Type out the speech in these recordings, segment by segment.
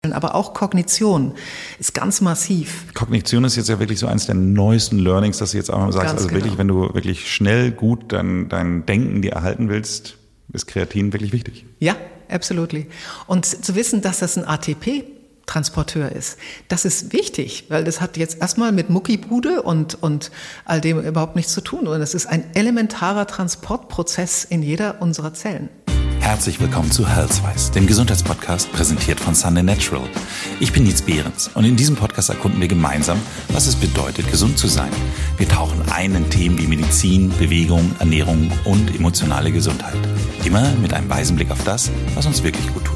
Muskeln, aber auch Kognition ist ganz massiv. Kognition ist jetzt ja wirklich so eines der neuesten Learnings, dass du jetzt auch mal sagst, Ganz also wirklich, genau. wenn du wirklich schnell gut dein Denken dir erhalten willst, ist Kreatin wirklich wichtig. Ja, absolutely. Und zu wissen, dass das ein ATP-Transporteur ist, das ist wichtig, weil das hat jetzt erstmal mit Muckibude und all dem überhaupt nichts zu tun. Und es ist ein elementarer Transportprozess in jeder unserer Zellen. Herzlich willkommen zu Healthwise, dem Gesundheitspodcast, präsentiert von Sunday Natural. Ich bin Nietz Behrens und in diesem Podcast erkunden wir gemeinsam, was es bedeutet, gesund zu sein. Wir tauchen ein in Themen wie Medizin, Bewegung, Ernährung und emotionale Gesundheit. Immer mit einem weisen Blick auf das, was uns wirklich gut tut.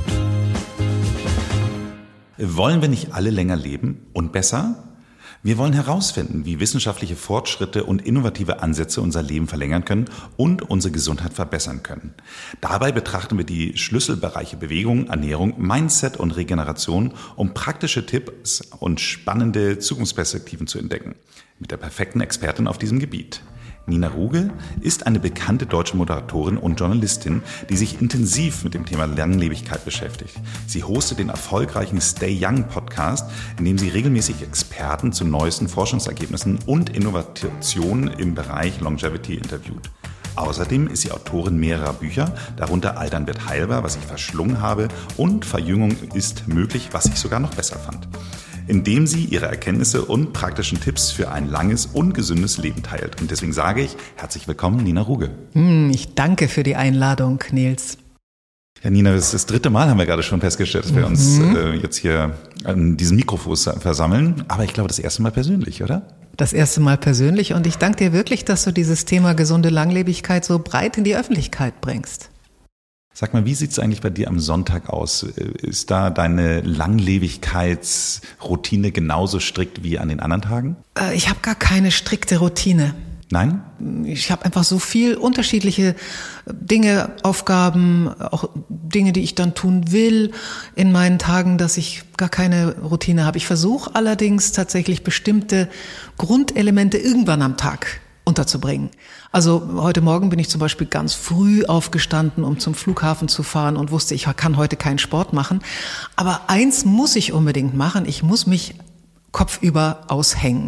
Wollen wir nicht alle länger leben und besser? Wir wollen herausfinden, wie wissenschaftliche Fortschritte und innovative Ansätze unser Leben verlängern können und unsere Gesundheit verbessern können. Dabei betrachten wir die Schlüsselbereiche Bewegung, Ernährung, Mindset und Regeneration, um praktische Tipps und spannende Zukunftsperspektiven zu entdecken. Mit der perfekten Expertin auf diesem Gebiet. Nina Ruge ist eine bekannte deutsche Moderatorin und Journalistin, die sich intensiv mit dem Thema Langlebigkeit beschäftigt. Sie hostet den erfolgreichen Stay Young Podcast, in dem sie regelmäßig Experten zu neuesten Forschungsergebnissen und Innovationen im Bereich Longevity interviewt. Außerdem ist sie Autorin mehrerer Bücher, darunter Altern wird heilbar, was ich verschlungen habe, und Verjüngung ist möglich, was ich sogar noch besser fand, indem sie ihre Erkenntnisse und praktischen Tipps für ein langes und gesündes Leben teilt. Und deswegen sage ich, herzlich willkommen, Nina Ruge. Ich danke für die Einladung, Nils. Ja, Nina, das ist das 3. Mal, haben wir gerade schon festgestellt, dass wir uns jetzt hier an diesem Mikrofon versammeln. Aber ich glaube, das erste Mal persönlich, oder? Das erste Mal persönlich. Und ich danke dir wirklich, dass du dieses Thema gesunde Langlebigkeit so breit in die Öffentlichkeit bringst. Sag mal, wie sieht's eigentlich bei dir am Sonntag aus? Ist da deine Langlebigkeitsroutine genauso strikt wie an den anderen Tagen? Ich habe gar keine strikte Routine. Nein? Ich habe einfach so viel unterschiedliche Dinge, Aufgaben, auch Dinge, die ich dann tun will in meinen Tagen, dass ich gar keine Routine habe. Ich versuche allerdings tatsächlich bestimmte Grundelemente irgendwann am Tag unterzubringen. Also heute Morgen bin ich zum Beispiel ganz früh aufgestanden, um zum Flughafen zu fahren und wusste, ich kann heute keinen Sport machen. Aber eins muss ich unbedingt machen, ich muss mich kopfüber aushängen.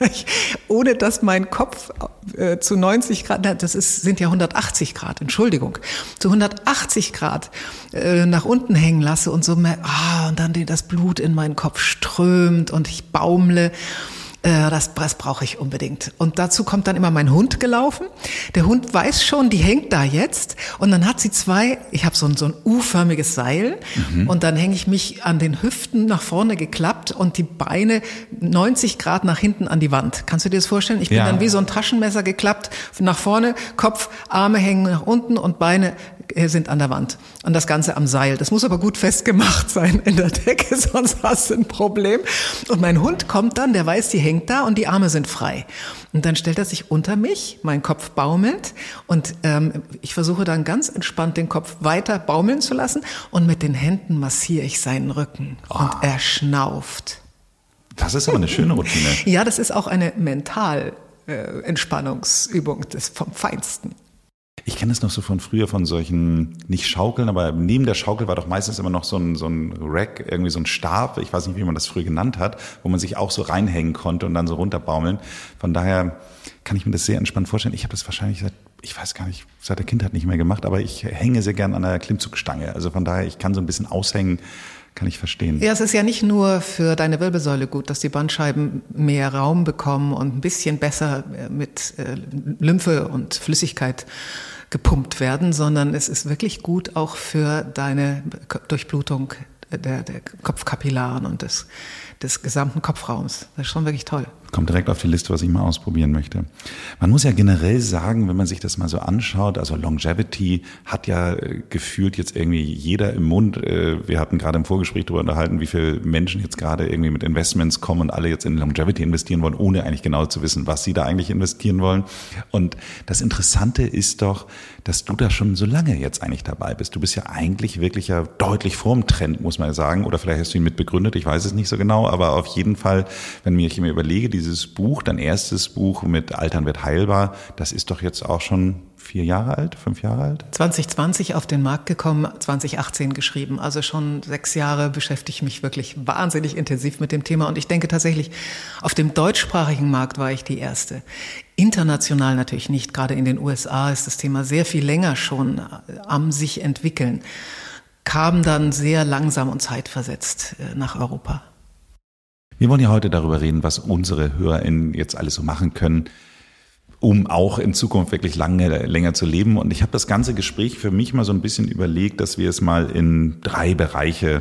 Ohne dass mein Kopf zu 90 Grad, sind ja 180 Grad, Entschuldigung, zu 180 Grad nach unten hängen lasse und so und dann das Blut in meinen Kopf strömt und ich baumle. Das brauche ich unbedingt. Und dazu kommt dann immer mein Hund gelaufen. Der Hund weiß schon, die hängt da jetzt. Und dann hat sie ich habe so ein U-förmiges Seil. Und dann hänge ich mich an den Hüften nach vorne geklappt und die Beine 90 Grad nach hinten an die Wand. Kannst du dir das vorstellen? Ich bin dann wie so ein Taschenmesser geklappt, nach vorne, Kopf, Arme hängen nach unten und Beine sind an der Wand. Und das Ganze am Seil. Das muss aber gut festgemacht sein in der Decke, sonst hast du ein Problem. Und mein Hund kommt dann, der weiß, die hängt da und die Arme sind frei. Und dann stellt er sich unter mich, mein Kopf baumelt und ich versuche dann ganz entspannt den Kopf weiter baumeln zu lassen und mit den Händen massiere ich seinen Rücken und er schnauft. Das ist aber eine schöne Routine. Ja, das ist auch eine Mental-Entspannungsübung vom Feinsten. Ich kenne es noch so von früher, von solchen, nicht Schaukeln, aber neben der Schaukel war doch meistens immer noch so ein Rack, irgendwie so ein Stab, ich weiß nicht, wie man das früher genannt hat, wo man sich auch so reinhängen konnte und dann so runterbaumeln. Von daher kann ich mir das sehr entspannt vorstellen. Ich habe das wahrscheinlich seit der Kindheit nicht mehr gemacht, aber ich hänge sehr gern an der Klimmzugstange. Also von daher, ich kann so ein bisschen aushängen, kann ich verstehen. Ja, es ist ja nicht nur für deine Wirbelsäule gut, dass die Bandscheiben mehr Raum bekommen und ein bisschen besser mit Lymphe und Flüssigkeit gepumpt werden, sondern es ist wirklich gut auch für deine Durchblutung der Kopfkapillaren und des gesamten Kopfraums. Das ist schon wirklich toll. Kommt direkt auf die Liste, was ich mal ausprobieren möchte. Man muss ja generell sagen, wenn man sich das mal so anschaut, also Longevity hat ja gefühlt jetzt irgendwie jeder im Mund. Wir hatten gerade im Vorgespräch darüber unterhalten, wie viele Menschen jetzt gerade irgendwie mit Investments kommen und alle jetzt in Longevity investieren wollen, ohne eigentlich genau zu wissen, was sie da eigentlich investieren wollen. Und das Interessante ist doch, dass du da schon so lange jetzt eigentlich dabei bist. Du bist ja eigentlich wirklich ja deutlich vorm Trend, muss man sagen. Oder vielleicht hast du ihn mit begründet, ich weiß es nicht so genau. Aber auf jeden Fall, wenn ich mir überlege, dieses Buch, dein erstes Buch mit Altern wird heilbar, das ist doch jetzt auch schon 4 Jahre alt, 5 Jahre alt? 2020 auf den Markt gekommen, 2018 geschrieben. Also schon 6 Jahre beschäftige ich mich wirklich wahnsinnig intensiv mit dem Thema. Und ich denke tatsächlich, auf dem deutschsprachigen Markt war ich die Erste. International natürlich nicht. Gerade in den USA ist das Thema sehr viel länger schon am sich entwickeln. Kam dann sehr langsam und zeitversetzt nach Europa. Wir wollen ja heute darüber reden, was unsere HörerInnen jetzt alles so machen können, um auch in Zukunft wirklich länger zu leben. Und ich habe das ganze Gespräch für mich mal so ein bisschen überlegt, dass wir es mal in 4 Bereiche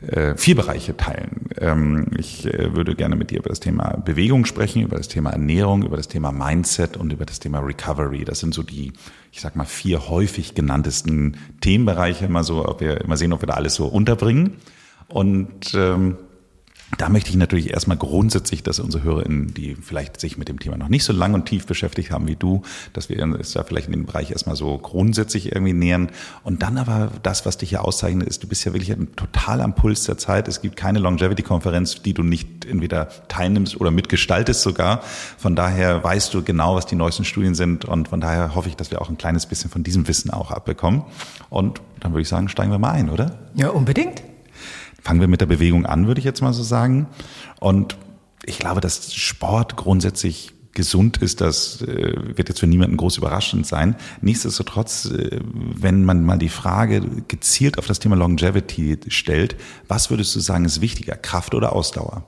teilen. Ich würde gerne mit dir über das Thema Bewegung sprechen, über das Thema Ernährung, über das Thema Mindset und über das Thema Recovery. Das sind so die, 4 häufig genanntesten Themenbereiche. Mal sehen, ob wir da alles so unterbringen. Und da möchte ich natürlich erstmal grundsätzlich, dass unsere HörerInnen, die vielleicht sich mit dem Thema noch nicht so lang und tief beschäftigt haben wie du, dass wir uns da vielleicht in den Bereich erstmal so grundsätzlich irgendwie nähern. Und dann aber das, was dich ja auszeichnet, ist, du bist ja wirklich total am Puls der Zeit. Es gibt keine Longevity-Konferenz, die du nicht entweder teilnimmst oder mitgestaltest sogar. Von daher weißt du genau, was die neuesten Studien sind. Und von daher hoffe ich, dass wir auch ein kleines bisschen von diesem Wissen auch abbekommen. Und dann würde ich sagen, steigen wir mal ein, oder? Ja, unbedingt. Fangen wir mit der Bewegung an, würde ich jetzt mal so sagen. Und ich glaube, dass Sport grundsätzlich gesund ist, das wird jetzt für niemanden groß überraschend sein. Nichtsdestotrotz, wenn man mal die Frage gezielt auf das Thema Longevity stellt, was würdest du sagen, ist wichtiger, Kraft oder Ausdauer?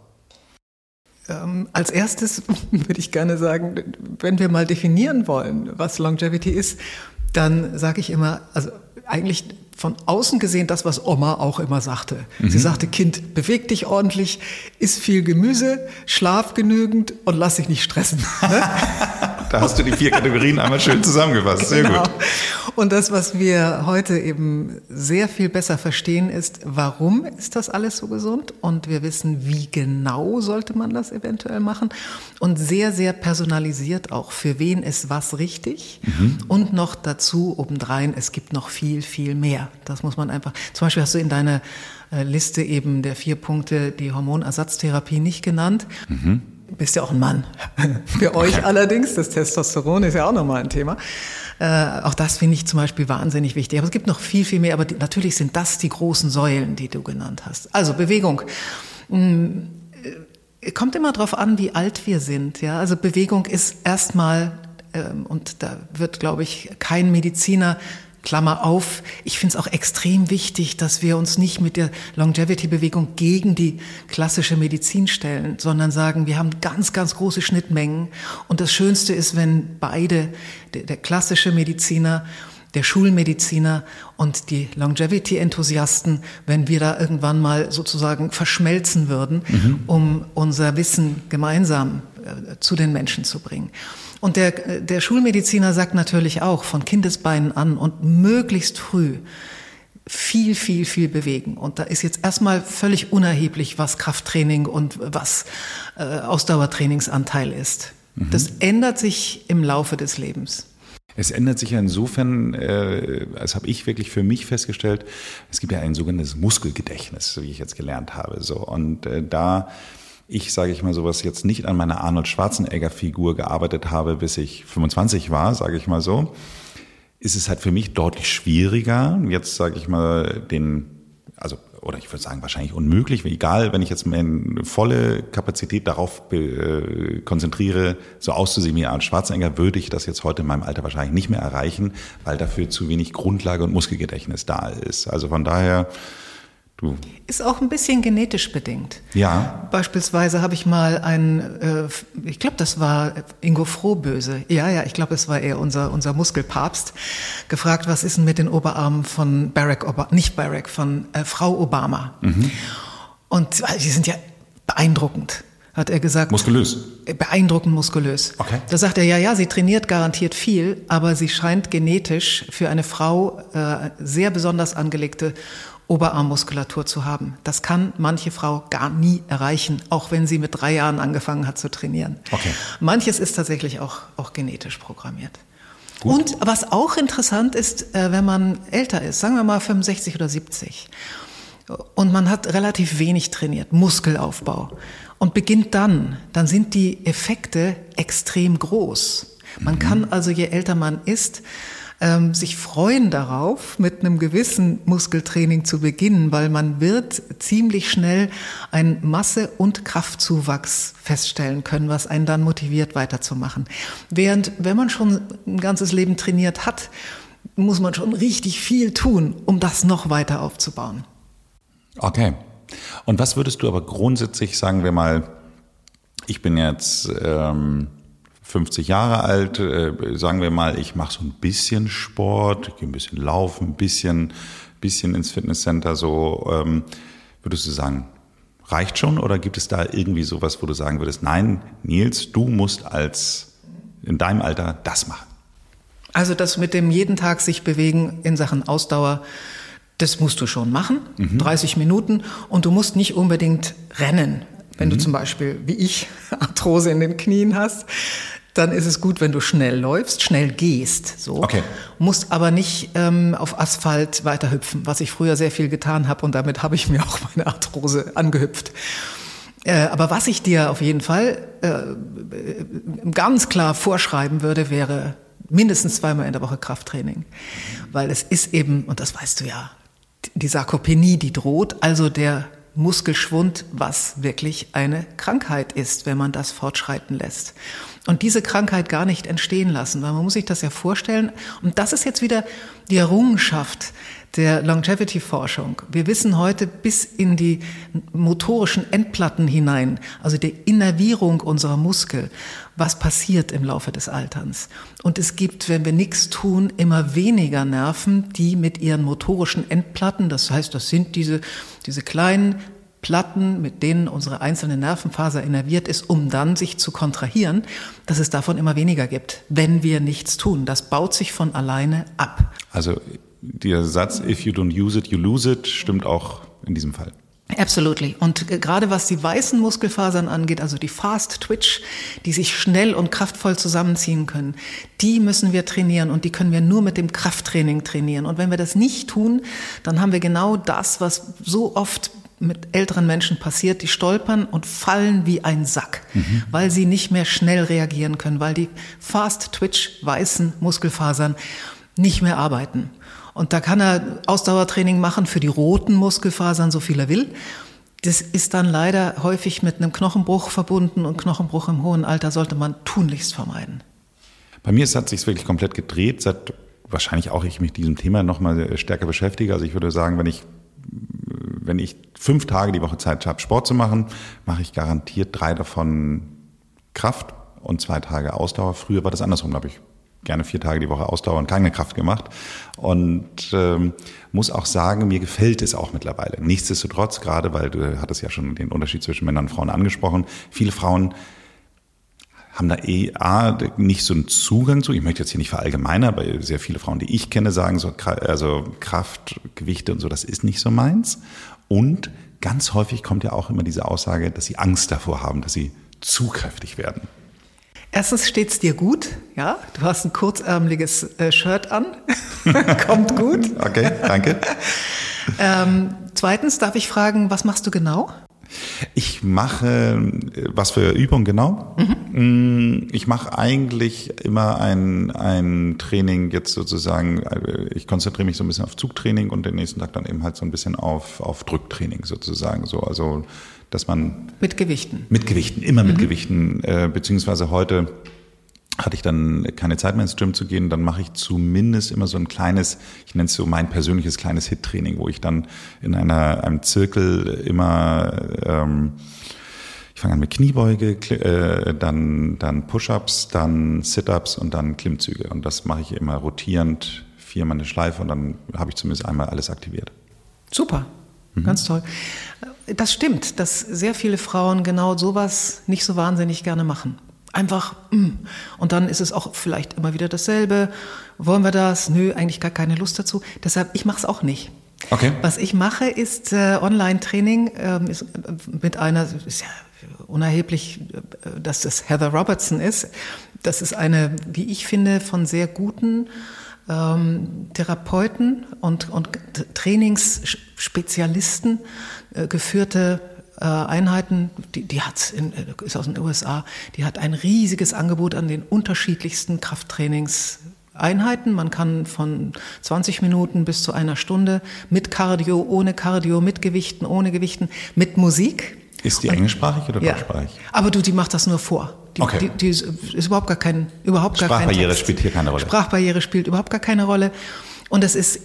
Als erstes würde ich gerne sagen, wenn wir mal definieren wollen, was Longevity ist, dann sage ich immer, also eigentlich von außen gesehen das, was Oma auch immer sagte. Sie sagte, Kind, beweg dich ordentlich, iss viel Gemüse, schlaf genügend und lass dich nicht stressen. Da hast du die 4 Kategorien einmal schön zusammengefasst. Sehr gut. Und das, was wir heute eben sehr viel besser verstehen, ist, warum ist das alles so gesund? Und wir wissen, wie genau sollte man das eventuell machen? Und sehr, sehr personalisiert auch. Für wen ist was richtig? Und noch dazu obendrein, es gibt noch viel, viel mehr. Das muss man einfach, zum Beispiel hast du in deiner Liste eben der 4 Punkte die Hormonersatztherapie nicht genannt. Bist ja auch ein Mann. Für euch allerdings, das Testosteron ist ja auch nochmal ein Thema. Auch das finde ich zum Beispiel wahnsinnig wichtig. Aber es gibt noch viel, viel mehr. Aber natürlich sind das die großen Säulen, die du genannt hast. Also Bewegung. Kommt immer drauf an, wie alt wir sind. Ja, also Bewegung ist erstmal, und da wird, glaube ich, kein Mediziner, Klammer auf, ich finde es auch extrem wichtig, dass wir uns nicht mit der Longevity-Bewegung gegen die klassische Medizin stellen, sondern sagen, wir haben ganz, ganz große Schnittmengen. Und das Schönste ist, wenn beide, der klassische Mediziner, der Schulmediziner und die Longevity-Enthusiasten, wenn wir da irgendwann mal sozusagen verschmelzen würden, um unser Wissen gemeinsam zu den Menschen zu bringen. Und der Schulmediziner sagt natürlich auch, von Kindesbeinen an und möglichst früh viel, viel, viel bewegen. Und da ist jetzt erstmal völlig unerheblich, was Krafttraining und was Ausdauertrainingsanteil ist. Das ändert sich im Laufe des Lebens. Es ändert sich ja insofern, das habe ich wirklich für mich festgestellt, es gibt ja ein sogenanntes Muskelgedächtnis, wie ich jetzt gelernt habe. So. Und da ich, sage ich mal, sowas jetzt nicht an meiner Arnold Schwarzenegger-Figur gearbeitet habe, bis ich 25 war, sage ich mal so, ist es halt für mich deutlich schwieriger, jetzt, sage ich mal, oder ich würde sagen wahrscheinlich unmöglich, egal, wenn ich jetzt meine volle Kapazität darauf konzentriere, so auszusehen wie Arnold Schwarzenegger, würde ich das jetzt heute in meinem Alter wahrscheinlich nicht mehr erreichen, weil dafür zu wenig Grundlage und Muskelgedächtnis da ist. Also von daher... Ist auch ein bisschen genetisch bedingt. Ja. Beispielsweise habe ich mal ich glaube, das war Ingo Frohböse, ich glaube, es war eher unser Muskelpapst, gefragt, was ist denn mit den Oberarmen von von Frau Obama? Und die sind ja beeindruckend, hat er gesagt. Muskulös? Beeindruckend muskulös. Okay. Da sagt er, ja, sie trainiert garantiert viel, aber sie scheint genetisch für eine Frau sehr besonders angelegte Oberarmmuskulatur zu haben. Das kann manche Frau gar nie erreichen, auch wenn sie mit 3 Jahren angefangen hat zu trainieren. Okay. Manches ist tatsächlich auch genetisch programmiert. Gut. Und was auch interessant ist, wenn man älter ist, sagen wir mal 65 oder 70, und man hat relativ wenig trainiert, Muskelaufbau, und beginnt dann sind die Effekte extrem groß. Man kann also, je älter man ist, sich freuen darauf, mit einem gewissen Muskeltraining zu beginnen, weil man wird ziemlich schnell einen Masse- und Kraftzuwachs feststellen können, was einen dann motiviert, weiterzumachen. Während, wenn man schon ein ganzes Leben trainiert hat, muss man schon richtig viel tun, um das noch weiter aufzubauen. Okay. Und was würdest du aber grundsätzlich, sagen wir mal, ich bin jetzt 50 Jahre alt, sagen wir mal, ich mache so ein bisschen Sport, gehe ein bisschen laufen, ein bisschen ins Fitnesscenter, so, würdest du sagen, reicht schon, oder gibt es da irgendwie sowas, wo du sagen würdest, nein, Nils, du musst in deinem Alter das machen? Also das mit dem jeden Tag sich bewegen in Sachen Ausdauer, das musst du schon machen, 30 Minuten, und du musst nicht unbedingt rennen. Wenn du zum Beispiel, wie ich, Arthrose in den Knien hast, dann ist es gut, wenn du schnell läufst, schnell gehst. So. Okay. Musst aber nicht auf Asphalt weiterhüpfen, was ich früher sehr viel getan habe, und damit habe ich mir auch meine Arthrose angehüpft. Aber was ich dir auf jeden Fall ganz klar vorschreiben würde, wäre mindestens 2-mal in der Woche Krafttraining. Weil es ist eben, und das weißt du ja, die Sarkopenie, die droht, also der Muskelschwund, was wirklich eine Krankheit ist, wenn man das fortschreiten lässt. Und diese Krankheit gar nicht entstehen lassen, weil man muss sich das ja vorstellen. Und das ist jetzt wieder die Errungenschaft der Longevity-Forschung. Wir wissen heute bis in die motorischen Endplatten hinein, also die Innervierung unserer Muskel, was passiert im Laufe des Alterns. Und es gibt, wenn wir nichts tun, immer weniger Nerven, die mit ihren motorischen Endplatten, das heißt, das sind diese kleinen Platten, mit denen unsere einzelne Nervenfaser innerviert ist, um dann sich zu kontrahieren, dass es davon immer weniger gibt, wenn wir nichts tun. Das baut sich von alleine ab. Also der Satz, if you don't use it, you lose it, stimmt auch in diesem Fall. Absolutely. Und gerade was die weißen Muskelfasern angeht, also die Fast Twitch, die sich schnell und kraftvoll zusammenziehen können, die müssen wir trainieren, und die können wir nur mit dem Krafttraining trainieren. Und wenn wir das nicht tun, dann haben wir genau das, was so oft mit älteren Menschen passiert, die stolpern und fallen wie ein Sack, weil sie nicht mehr schnell reagieren können, weil die Fast Twitch weißen Muskelfasern nicht mehr arbeiten. Und da kann er Ausdauertraining machen für die roten Muskelfasern, so viel er will. Das ist dann leider häufig mit einem Knochenbruch verbunden, und Knochenbruch im hohen Alter sollte man tunlichst vermeiden. Bei mir hat es sich wirklich komplett gedreht, seit wahrscheinlich auch ich mich mit diesem Thema noch mal stärker beschäftige. Also ich würde sagen, wenn ich 5 Tage die Woche Zeit habe, Sport zu machen, mache ich garantiert 3 davon Kraft und 2 Tage Ausdauer. Früher war das andersrum, da habe ich gerne 4 Tage die Woche Ausdauer und keine Kraft gemacht. Und muss auch sagen, mir gefällt es auch mittlerweile. Nichtsdestotrotz, gerade weil du hattest ja schon den Unterschied zwischen Männern und Frauen angesprochen, viele Frauen haben da nicht so einen Zugang zu. Ich möchte jetzt hier nicht verallgemeinern, aber sehr viele Frauen, die ich kenne, sagen so, also Kraft, Gewichte und so, das ist nicht so meins. Und ganz häufig kommt ja auch immer diese Aussage, dass sie Angst davor haben, dass sie zu kräftig werden. Erstens steht's dir gut, ja. Du hast ein kurzärmeliges Shirt an, kommt gut. Okay, danke. Zweitens darf ich fragen, was machst du genau? Ich mache, was für Übungen genau? Ich mache eigentlich immer ein Training jetzt sozusagen, ich konzentriere mich so ein bisschen auf Zugtraining und den nächsten Tag dann eben halt so ein bisschen auf Drücktraining sozusagen. So, also dass man mit Gewichten. Mit Gewichten, immer mit Gewichten, beziehungsweise heute hatte ich dann keine Zeit mehr ins Gym zu gehen, dann mache ich zumindest immer so ein kleines, ich nenne es so mein persönliches kleines HIIT-Training, wo ich dann in einem Zirkel immer, ich fange an mit Kniebeuge, dann Push-Ups, dann Sit-Ups und dann Klimmzüge. Und das mache ich immer rotierend, 4-mal eine Schleife, und dann habe ich zumindest einmal alles aktiviert. Super, ganz toll. Das stimmt, dass sehr viele Frauen genau sowas nicht so wahnsinnig gerne machen. Einfach, und dann ist es auch vielleicht immer wieder dasselbe. Wollen wir das? Nö, eigentlich gar keine Lust dazu. Deshalb, ich mache es auch nicht. Okay. Was ich mache, ist Online-Training mit einer, ist ja unerheblich, dass das Heather Robertson ist. Das ist eine, wie ich finde, von sehr guten Therapeuten und Trainingsspezialisten geführte Einheiten, die ist aus den USA, die hat ein riesiges Angebot an den unterschiedlichsten Krafttrainingseinheiten. Man kann von 20 Minuten bis zu einer Stunde mit Cardio, ohne Cardio, mit Gewichten, ohne Gewichten, mit Musik. Ist die englischsprachig oder deutschsprachig? Aber die macht das nur vor. Die ist überhaupt gar kein Sprachbarriere spielt hier keine Rolle. Sprachbarriere spielt überhaupt gar keine Rolle. Und es ist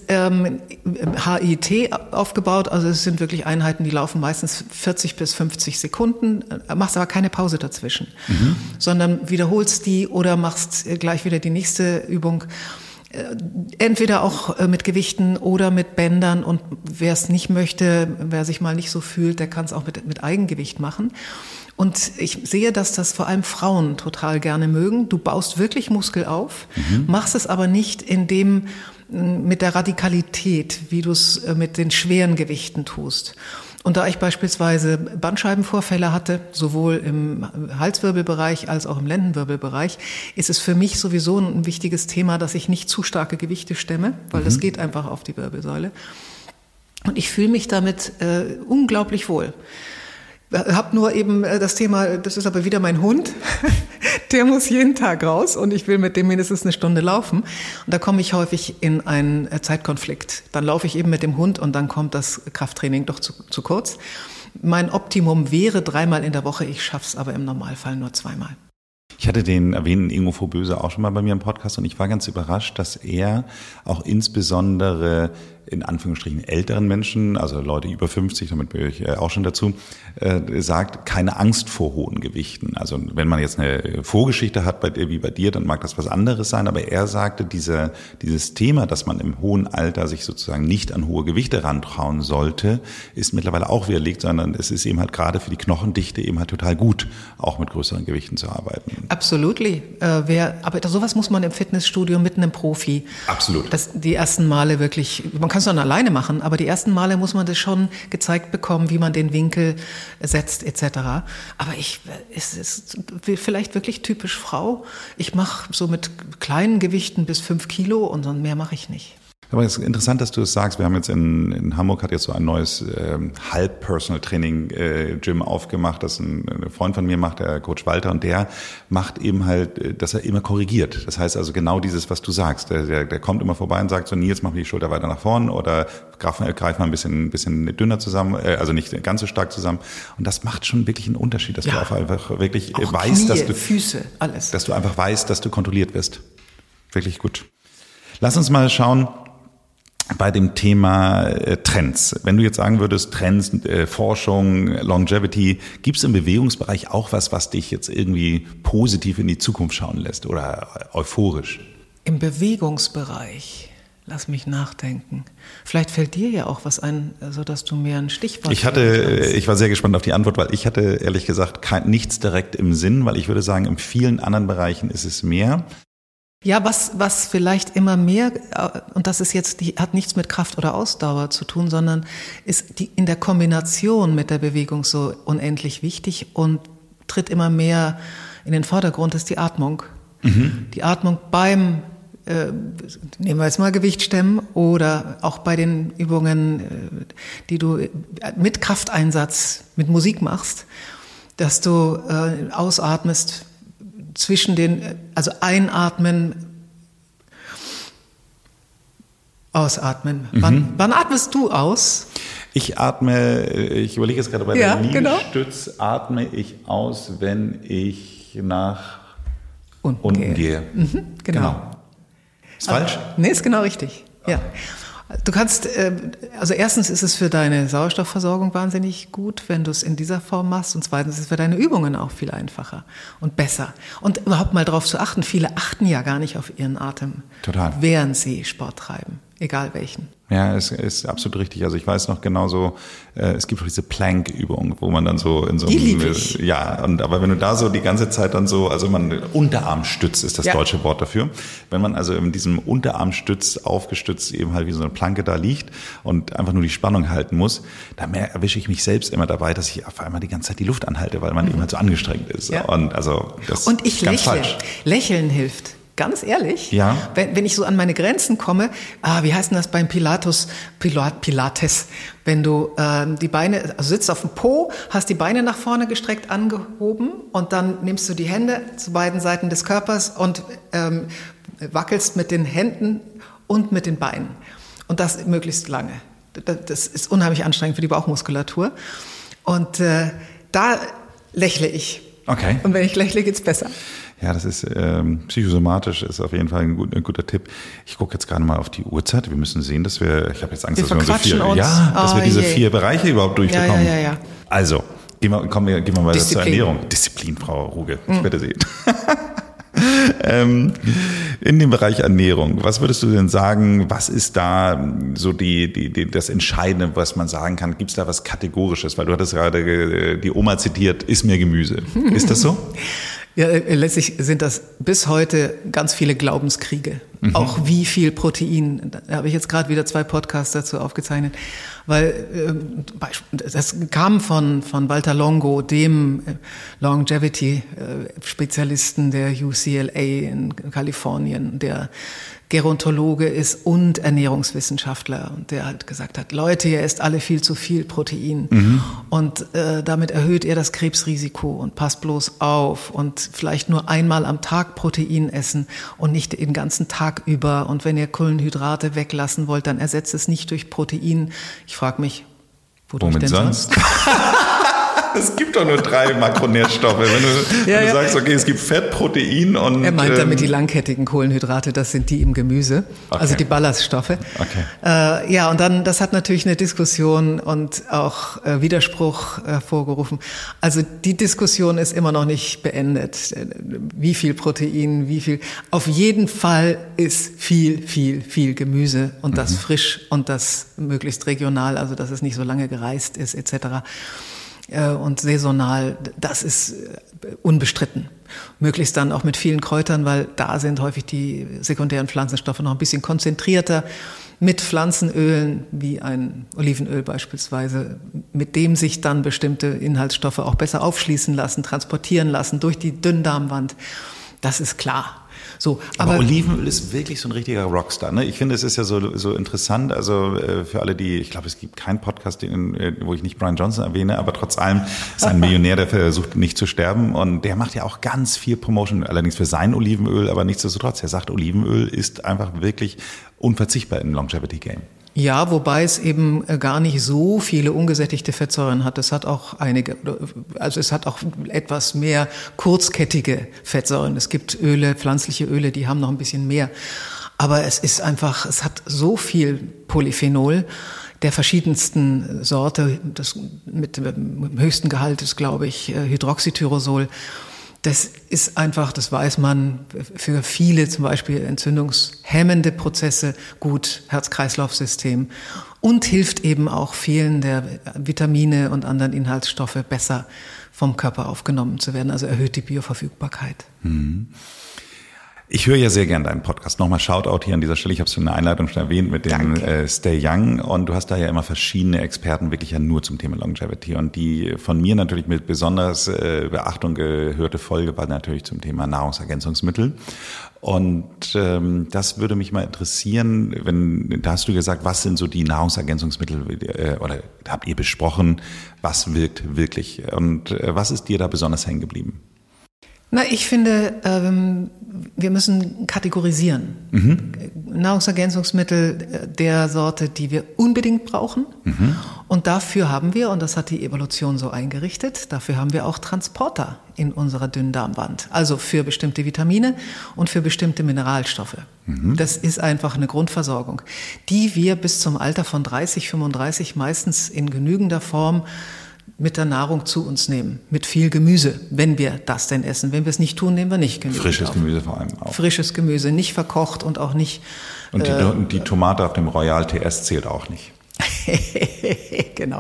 HIIT aufgebaut, also es sind wirklich Einheiten, die laufen meistens 40 bis 50 Sekunden, machst aber keine Pause dazwischen, sondern wiederholst die oder machst gleich wieder die nächste Übung. Entweder auch mit Gewichten oder mit Bändern, und wer es nicht möchte, wer sich mal nicht so fühlt, der kann es auch mit Eigengewicht machen. Und ich sehe, dass das vor allem Frauen total gerne mögen. Du baust wirklich Muskel auf, machst es aber nicht mit der Radikalität, wie du es mit den schweren Gewichten tust. Und da ich beispielsweise Bandscheibenvorfälle hatte, sowohl im Halswirbelbereich als auch im Lendenwirbelbereich, ist es für mich sowieso ein wichtiges Thema, dass ich nicht zu starke Gewichte stemme, weil das geht einfach auf die Wirbelsäule. Und ich fühle mich damit unglaublich wohl. Hab nur eben das Thema, das ist aber wieder mein Hund, der muss jeden Tag raus und ich will mit dem mindestens eine Stunde laufen. Und da komme ich häufig in einen Zeitkonflikt. Dann laufe ich eben mit dem Hund und dann kommt das Krafttraining doch zu kurz. Mein Optimum wäre 3-mal in der Woche, ich schaff's aber im Normalfall nur 2-mal. Ich hatte den erwähnten Ingo Vorböse auch schon mal bei mir im Podcast und ich war ganz überrascht, dass er auch insbesondere in Anführungsstrichen älteren Menschen, also Leute über 50, damit bin ich auch schon dazu, sagt, keine Angst vor hohen Gewichten. Also wenn man jetzt eine Vorgeschichte hat, wie bei dir, dann mag das was anderes sein, aber er sagte, dieses Thema, dass man im hohen Alter sich sozusagen nicht an hohe Gewichte rantrauen sollte, ist mittlerweile auch widerlegt, sondern es ist eben halt gerade für die Knochendichte eben halt total gut, auch mit größeren Gewichten zu arbeiten. Absolutely. Aber sowas muss man im Fitnessstudio mit einem Profi. Absolut. Die ersten Male wirklich, man kann es dann alleine machen, aber die ersten Male muss man das schon gezeigt bekommen, wie man den Winkel setzt etc. Aber es ist vielleicht wirklich typisch Frau. Ich mache so mit kleinen Gewichten bis 5 Kilo und dann mehr mache ich nicht. Aber es ist interessant, dass du es sagst. Wir haben jetzt in Hamburg hat jetzt so ein neues Halb-Personal-Training-Gym aufgemacht, das ein Freund von mir macht, der Coach Walter, und der macht eben halt, dass er immer korrigiert. Das heißt also genau dieses, was du sagst. Der kommt immer vorbei und sagt so, Nils, mach die Schulter weiter nach vorn oder greif mal ein bisschen dünner zusammen, also nicht ganz so stark zusammen. Und das macht schon wirklich einen Unterschied, dass du einfach wirklich auch weißt, Knie, Füße, alles. Dass du einfach weißt, dass du kontrolliert wirst. Wirklich gut. Lass uns mal schauen, bei dem Thema Trends. Wenn du jetzt sagen würdest, Trends, Forschung, Longevity, gibt es im Bewegungsbereich auch was dich jetzt irgendwie positiv in die Zukunft schauen lässt oder euphorisch? Im Bewegungsbereich, lass mich nachdenken. Vielleicht fällt dir ja auch was ein, sodass du mir ein Stichwort Ich war sehr gespannt auf die Antwort, weil ich hatte ehrlich gesagt nichts direkt im Sinn, weil ich würde sagen, in vielen anderen Bereichen ist es mehr. Ja, was vielleicht immer mehr, und das ist jetzt, hat nichts mit Kraft oder Ausdauer zu tun, sondern ist in der Kombination mit der Bewegung so unendlich wichtig und tritt immer mehr in den Vordergrund, ist die Atmung. Die Atmung beim, nehmen wir jetzt mal Gewichtsstemmen oder auch bei den Übungen, die du mit Krafteinsatz, mit Musik machst, dass du ausatmest, also einatmen, ausatmen. Wann atmest du aus? Ich überlege jetzt gerade bei der Liegestütz, atme ich aus, wenn ich nach unten gehe. Genau. Ist falsch? Nee, ist genau richtig. Ja. Du kannst, also erstens ist es für deine Sauerstoffversorgung wahnsinnig gut, wenn du es in dieser Form machst, und zweitens ist es für deine Übungen auch viel einfacher und besser. Und überhaupt mal darauf zu achten, viele achten ja gar nicht auf ihren Atem, während sie Sport treiben, egal welchen. Ja, es ist absolut richtig. Also ich weiß noch genauso, es gibt auch diese Plank-Übung, wo man dann so in so einem, aber wenn du da so die ganze Zeit dann so, also Unterarmstütz ist das deutsche Wort dafür. Wenn man also in diesem Unterarmstütz aufgestützt eben halt wie so eine Planke da liegt und einfach nur die Spannung halten muss, da erwische ich mich selbst immer dabei, dass ich auf einmal die ganze Zeit die Luft anhalte, weil man eben halt so angestrengt ist. Ja. Und also das und ich ist ganz lächle. falsch. Lächeln hilft. Ganz ehrlich, Ja. wenn ich so an meine Grenzen komme, wie heißt denn das beim Pilates, wenn du die Beine, also sitzt auf dem Po, hast die Beine nach vorne gestreckt angehoben und dann nimmst du die Hände zu beiden Seiten des Körpers und wackelst mit den Händen und mit den Beinen. Und das möglichst lange. Das ist unheimlich anstrengend für die Bauchmuskulatur. Und da lächle ich. Okay. Und wenn ich lächle, geht's besser. Ja, das ist psychosomatisch, ist auf jeden Fall ein guter Tipp. Ich gucke jetzt gerade mal auf die Uhrzeit. Wir müssen sehen, dass ich habe jetzt Angst, dass wir diese 4 Bereiche überhaupt durchbekommen. Ja. Also, gehen wir mal Disziplin. zur Ernährung. Disziplin, Frau Ruge, ich bitte Sie. In dem Bereich Ernährung, was würdest du denn sagen, was ist da so das Entscheidende, was man sagen kann? Gibt es da was Kategorisches? Weil du hattest gerade die Oma zitiert, iss mehr Gemüse. Ist das so? Ja, letztlich sind das bis heute ganz viele Glaubenskriege. Auch wie viel Protein. Da habe ich jetzt gerade wieder 2 Podcasts dazu aufgezeichnet. Weil das kam von Walter Longo, dem Longevity-Spezialisten der UCLA in Kalifornien, der Gerontologe ist und Ernährungswissenschaftler. Und der halt gesagt hat, Leute, ihr esst alle viel zu viel Protein. Und damit erhöht ihr das Krebsrisiko und passt bloß auf und vielleicht nur einmal am Tag Protein essen und nicht den ganzen Tag über. Und wenn ihr Kohlenhydrate weglassen wollt, dann ersetzt es nicht durch Protein. Ich frage mich, wodurch denn sonst? Es gibt doch nur 3 Makronährstoffe. Wenn du sagst, okay, es gibt Fett, Protein und... Er meint damit die langkettigen Kohlenhydrate, das sind die im Gemüse, also die Ballaststoffe. Okay. Und dann, das hat natürlich eine Diskussion und auch Widerspruch hervorgerufen. Also die Diskussion ist immer noch nicht beendet. Wie viel Protein, wie viel... Auf jeden Fall ist viel Gemüse und das frisch und das möglichst regional, also dass es nicht so lange gereist ist etc., und saisonal, das ist unbestritten. Möglichst dann auch mit vielen Kräutern, weil da sind häufig die sekundären Pflanzenstoffe noch ein bisschen konzentrierter. Mit Pflanzenölen, wie ein Olivenöl beispielsweise, mit dem sich dann bestimmte Inhaltsstoffe auch besser aufschließen lassen, transportieren lassen durch die Dünndarmwand. Das ist klar. So, aber Olivenöl ist wirklich so ein richtiger Rockstar. Ne? Ich finde, es ist ja so interessant. Also für alle, ich glaube, es gibt keinen Podcast, wo ich nicht Brian Johnson erwähne, aber trotz allem ist ein Millionär, der versucht nicht zu sterben. Und der macht ja auch ganz viel Promotion, allerdings für sein Olivenöl, aber nichtsdestotrotz. Er sagt, Olivenöl ist einfach wirklich unverzichtbar im Longevity Game. Ja, wobei es eben gar nicht so viele ungesättigte Fettsäuren hat. Es hat auch es hat auch etwas mehr kurzkettige Fettsäuren. Es gibt Öle, pflanzliche Öle, die haben noch ein bisschen mehr. Aber es hat so viel Polyphenol der verschiedensten Sorte. Das mit dem höchsten Gehalt ist, glaube ich, Hydroxytyrosol. Das ist einfach, das weiß man, für viele zum Beispiel entzündungshemmende Prozesse gut, Herz-Kreislauf-System und hilft eben auch Fehlen der Vitamine und anderen Inhaltsstoffe besser vom Körper aufgenommen zu werden, also erhöht die Bioverfügbarkeit. Ich höre ja sehr gern deinen Podcast. Nochmal Shoutout hier an dieser Stelle. Ich habe es in der Einleitung schon erwähnt mit dem Stay Young. Und du hast da ja immer verschiedene Experten wirklich ja nur zum Thema Longevity. Und die von mir natürlich mit besonders Beachtung gehörte Folge war natürlich zum Thema Nahrungsergänzungsmittel. Und das würde mich mal interessieren, da hast du gesagt, was sind so die Nahrungsergänzungsmittel oder habt ihr besprochen, was wirkt wirklich? Und was ist dir da besonders hängen geblieben? Na, ich finde, wir müssen kategorisieren. Nahrungsergänzungsmittel der Sorte, die wir unbedingt brauchen. Und dafür haben wir, und das hat die Evolution so eingerichtet, dafür haben wir auch Transporter in unserer Dünndarmwand. Also für bestimmte Vitamine und für bestimmte Mineralstoffe. Das ist einfach eine Grundversorgung, die wir bis zum Alter von 30, 35 meistens in genügender Form mit der Nahrung zu uns nehmen, mit viel Gemüse, wenn wir das denn essen. Wenn wir es nicht tun, nehmen wir nicht genügend Frisches Gemüse vor allem auch. Frisches Gemüse, nicht verkocht und auch nicht... Und die Tomate auf dem Royal TS zählt auch nicht. Genau.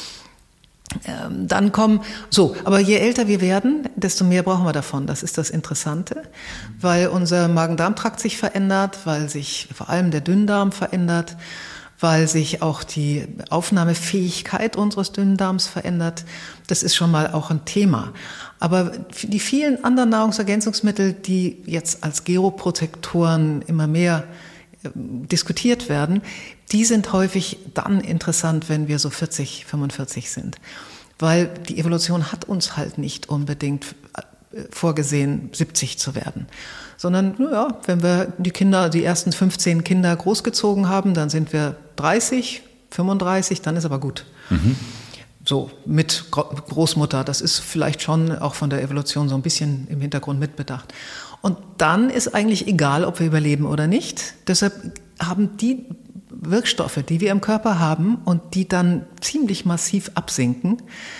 Dann aber je älter wir werden, desto mehr brauchen wir davon. Das ist das Interessante, weil unser Magen-Darm-Trakt sich verändert, weil sich vor allem der Dünndarm verändert, weil sich auch die Aufnahmefähigkeit unseres Dünndarms verändert. Das ist schon mal auch ein Thema. Aber die vielen anderen Nahrungsergänzungsmittel, die jetzt als Geroprotektoren immer mehr diskutiert werden, die sind häufig dann interessant, wenn wir so 40, 45 sind. Weil die Evolution hat uns halt nicht unbedingt vorgesehen, 70 zu werden. Sondern, ja, wenn wir die ersten 15 Kinder großgezogen haben, dann sind wir 30, 35, dann ist aber gut. Mhm. So, mit Großmutter, das ist vielleicht schon auch von der Evolution so ein bisschen im Hintergrund mitbedacht. Und dann ist eigentlich egal, ob wir überleben oder nicht. Deshalb haben die Wirkstoffe, die wir im Körper haben und die dann ziemlich massiv absinken,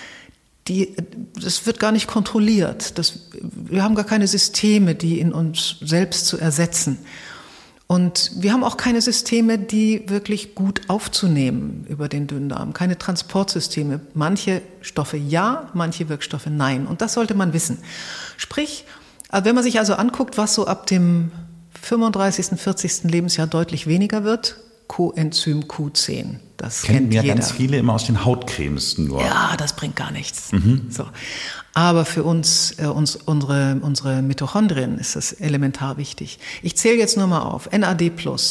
das wird gar nicht kontrolliert. Wir haben gar keine Systeme, die in uns selbst zu ersetzen. Und wir haben auch keine Systeme, die wirklich gut aufzunehmen über den Dünndarm. Keine Transportsysteme. Manche Stoffe ja, manche Wirkstoffe nein. Und das sollte man wissen. Sprich, wenn man sich also anguckt, was so ab dem 35., 40. Lebensjahr deutlich weniger wird, Coenzym Q10. Das kennt ja jeder. Ganz viele immer aus den Hautcremes nur. Ja, das bringt gar nichts. Mhm. So. Aber für uns unsere Mitochondrien ist das elementar wichtig. Ich zähle jetzt nur mal auf. NAD+,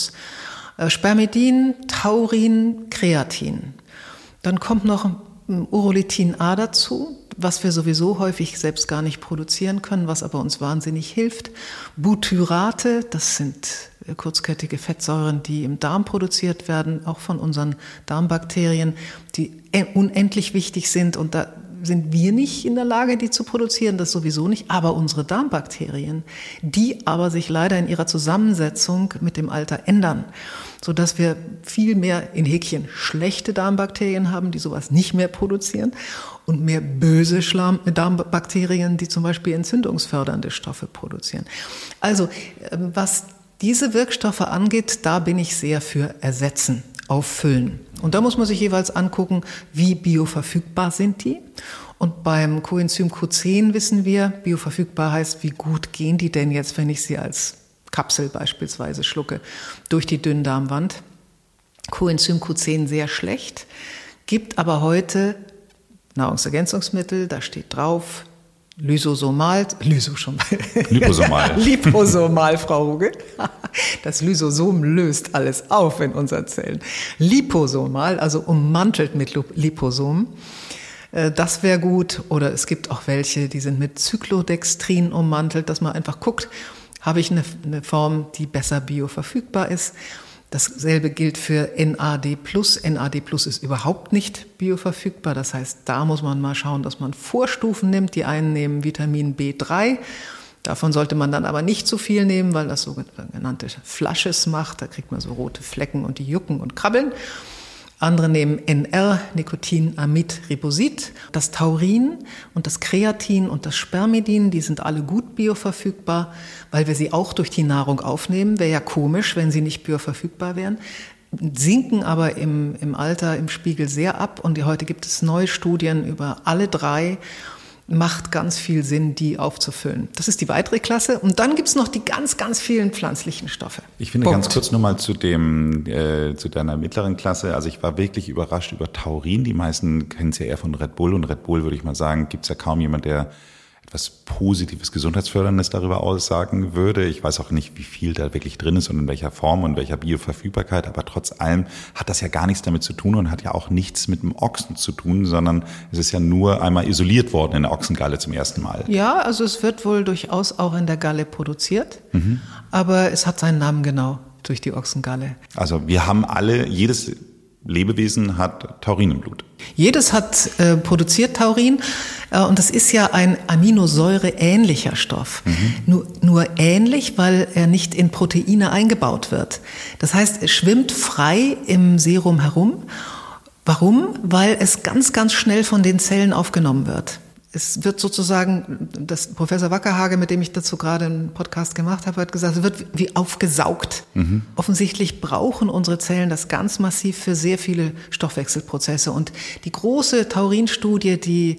Spermidin, Taurin, Kreatin. Dann kommt noch Urolithin A dazu, was wir sowieso häufig selbst gar nicht produzieren können, was aber uns wahnsinnig hilft. Butyrate, das sind kurzkettige Fettsäuren, die im Darm produziert werden, auch von unseren Darmbakterien, die unendlich wichtig sind. Und da sind wir nicht in der Lage, die zu produzieren, das sowieso nicht. Aber unsere Darmbakterien, die aber sich leider in ihrer Zusammensetzung mit dem Alter ändern, sodass wir viel mehr in Häkchen schlechte Darmbakterien haben, die sowas nicht mehr produzieren, und mehr böse Darmbakterien, die zum Beispiel entzündungsfördernde Stoffe produzieren. Also was diese Wirkstoffe angeht, da bin ich sehr für Ersetzen, Auffüllen. Und da muss man sich jeweils angucken, wie bioverfügbar sind die. Und beim Coenzym Q10 wissen wir, bioverfügbar heißt, wie gut gehen die denn jetzt, wenn ich sie als Kapsel beispielsweise schlucke, durch die Dünndarmwand. Coenzym Q10 sehr schlecht, gibt aber Nahrungsergänzungsmittel, da steht drauf, Liposomal, Frau Ruge. Das Lysosom löst alles auf in unseren Zellen. Liposomal, also ummantelt mit Liposom. Das wäre gut. Oder es gibt auch welche, die sind mit Cyclodextrin ummantelt, dass man einfach guckt, habe ich eine Form, die besser bioverfügbar ist. Dasselbe gilt für NAD+. NAD+ ist überhaupt nicht bioverfügbar. Das heißt, da muss man mal schauen, dass man Vorstufen nimmt. Die einen nehmen Vitamin B3. Davon sollte man dann aber nicht zu viel nehmen, weil das sogenannte Flushes macht. Da kriegt man so rote Flecken und die jucken und krabbeln. Andere nehmen NR, Nicotinamid-Ribosid. Das Taurin und das Kreatin und das Spermidin, die sind alle gut bioverfügbar, weil wir sie auch durch die Nahrung aufnehmen. Wäre ja komisch, wenn sie nicht bioverfügbar wären. Sinken aber im Alter, im Spiegel sehr ab. Und heute gibt es neue Studien über alle drei. Macht ganz viel Sinn, die aufzufüllen. Das ist die weitere Klasse. Und dann gibt's noch die ganz, ganz vielen pflanzlichen Stoffe. Ich finde ganz kurz nochmal zu deiner mittleren Klasse. Also ich war wirklich überrascht über Taurin. Die meisten kennen es ja eher von Red Bull. Und Red Bull, würde ich mal sagen, gibt's ja kaum jemand, der etwas Positives, Gesundheitsförderndes darüber aussagen würde. Ich weiß auch nicht, wie viel da wirklich drin ist und in welcher Form und welcher Bioverfügbarkeit, aber trotz allem hat das ja gar nichts damit zu tun und hat ja auch nichts mit dem Ochsen zu tun, sondern es ist ja nur einmal isoliert worden in der Ochsengalle zum ersten Mal. Ja, also es wird wohl durchaus auch in der Galle produziert, aber es hat seinen Namen genau durch die Ochsengalle. Also wir haben jedes Lebewesen hat Taurin im Blut. Jedes hat produziert Taurin und das ist ja ein Aminosäure-ähnlicher Stoff. Nur ähnlich, weil er nicht in Proteine eingebaut wird. Das heißt, es schwimmt frei im Serum herum. Warum? Weil es ganz, ganz schnell von den Zellen aufgenommen wird. Es wird sozusagen, das Professor Wackerhage, mit dem ich dazu gerade einen Podcast gemacht habe, hat gesagt, es wird wie aufgesaugt. Offensichtlich brauchen unsere Zellen das ganz massiv für sehr viele Stoffwechselprozesse. Und die große Taurinstudie, die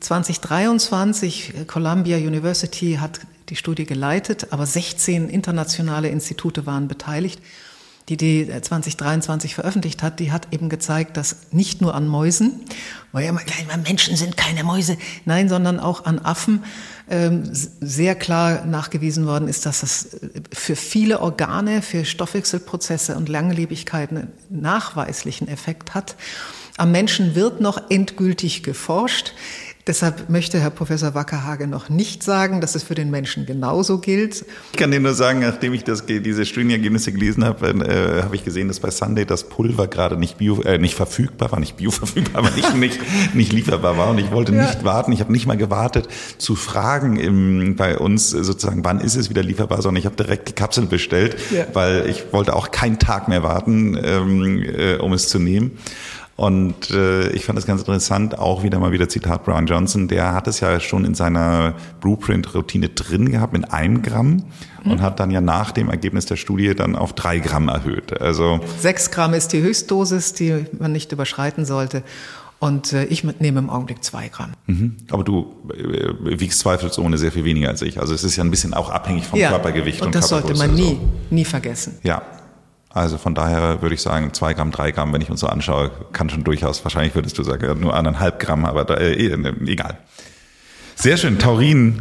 2023, Columbia University hat die Studie geleitet, aber 16 internationale Institute waren beteiligt. die 2023 veröffentlicht hat, die hat eben gezeigt, dass nicht nur an Mäusen, weil ja immer Menschen sind keine Mäuse, nein, sondern auch an Affen sehr klar nachgewiesen worden ist, dass das für viele Organe, für Stoffwechselprozesse und Langlebigkeit einen nachweislichen Effekt hat. Am Menschen wird noch endgültig geforscht. Deshalb möchte Herr Professor Wackerhage noch nicht sagen, dass es für den Menschen genauso gilt. Ich kann dir nur sagen, nachdem ich diese Studienergebnisse gelesen habe, habe ich gesehen, dass bei Sunday das Pulver gerade nicht verfügbar war, nicht bioverfügbar, aber nicht lieferbar war. Und ich wollte nicht warten, ich habe nicht mal gewartet zu fragen bei uns sozusagen, wann ist es wieder lieferbar, sondern ich habe direkt die Kapsel bestellt, weil ich wollte auch keinen Tag mehr warten, um es zu nehmen. Und ich fand das ganz interessant, auch wieder Zitat Brian Johnson, der hat es ja schon in seiner Blueprint-Routine drin gehabt mit 1 Gramm und hat dann ja nach dem Ergebnis der Studie dann auf 3 Gramm erhöht. Also 6 Gramm ist die Höchstdosis, die man nicht überschreiten sollte. Und ich nehme im Augenblick 2 Gramm. Aber du wiegst zweifelsohne sehr viel weniger als ich. Also es ist ja ein bisschen auch abhängig vom Körpergewicht. Und das sollte man nie vergessen. Ja. Also von daher würde ich sagen, 2 Gramm, 3 Gramm, wenn ich uns so anschaue, kann schon durchaus, wahrscheinlich würdest du sagen, nur 1,5 Gramm, aber egal. Sehr schön. Taurin,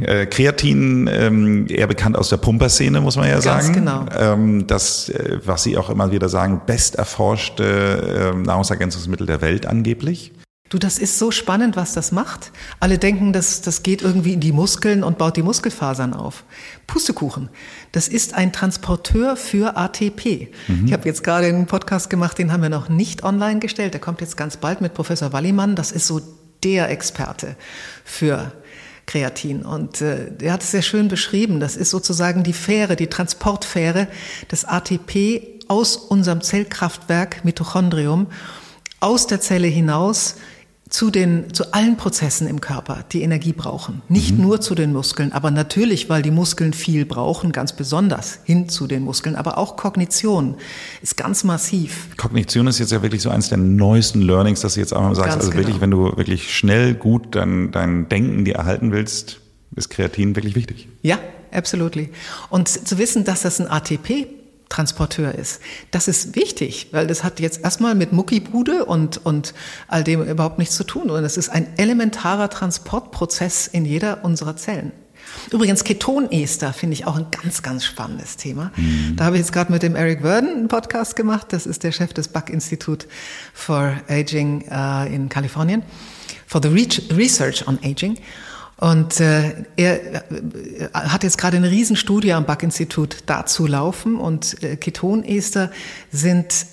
Kreatin, eher bekannt aus der Pumperszene, muss man ja sagen. Ganz genau. Das, was Sie auch immer wieder sagen, best erforschte Nahrungsergänzungsmittel der Welt angeblich. Du, das ist so spannend, was das macht. Alle denken, das geht irgendwie in die Muskeln und baut die Muskelfasern auf. Pustekuchen. Das ist ein Transporteur für ATP. Ich habe jetzt gerade einen Podcast gemacht, den haben wir noch nicht online gestellt. Der kommt jetzt ganz bald mit Professor Wallimann. Das ist so der Experte für Kreatin. Und er hat es sehr schön beschrieben. Das ist sozusagen die Fähre, die Transportfähre des ATP aus unserem Zellkraftwerk Mitochondrium, aus der Zelle hinaus zu allen Prozessen im Körper, die Energie brauchen. Nicht nur zu den Muskeln, aber natürlich, weil die Muskeln viel brauchen, ganz besonders hin zu den Muskeln. Aber auch Kognition ist ganz massiv. Kognition ist jetzt ja wirklich so eins der neuesten Learnings, dass du jetzt auch mal sagst, also wirklich, wenn du wirklich schnell gut dein Denken dir erhalten willst, ist Kreatin wirklich wichtig. Ja, absolutely. Und zu wissen, dass das ein ATP-Transporteur ist. Das ist wichtig, weil das hat jetzt erstmal mit Muckibude und all dem überhaupt nichts zu tun. Und es ist ein elementarer Transportprozess in jeder unserer Zellen. Übrigens, Ketonester finde ich auch ein ganz, ganz spannendes Thema. Da habe ich jetzt gerade mit dem Eric Verdon einen Podcast gemacht. Das ist der Chef des Buck Institute for Aging in Kalifornien, for the Research on Aging. Und er hat jetzt gerade eine Riesenstudie am Buck-Institut dazu laufen und Ketonester sind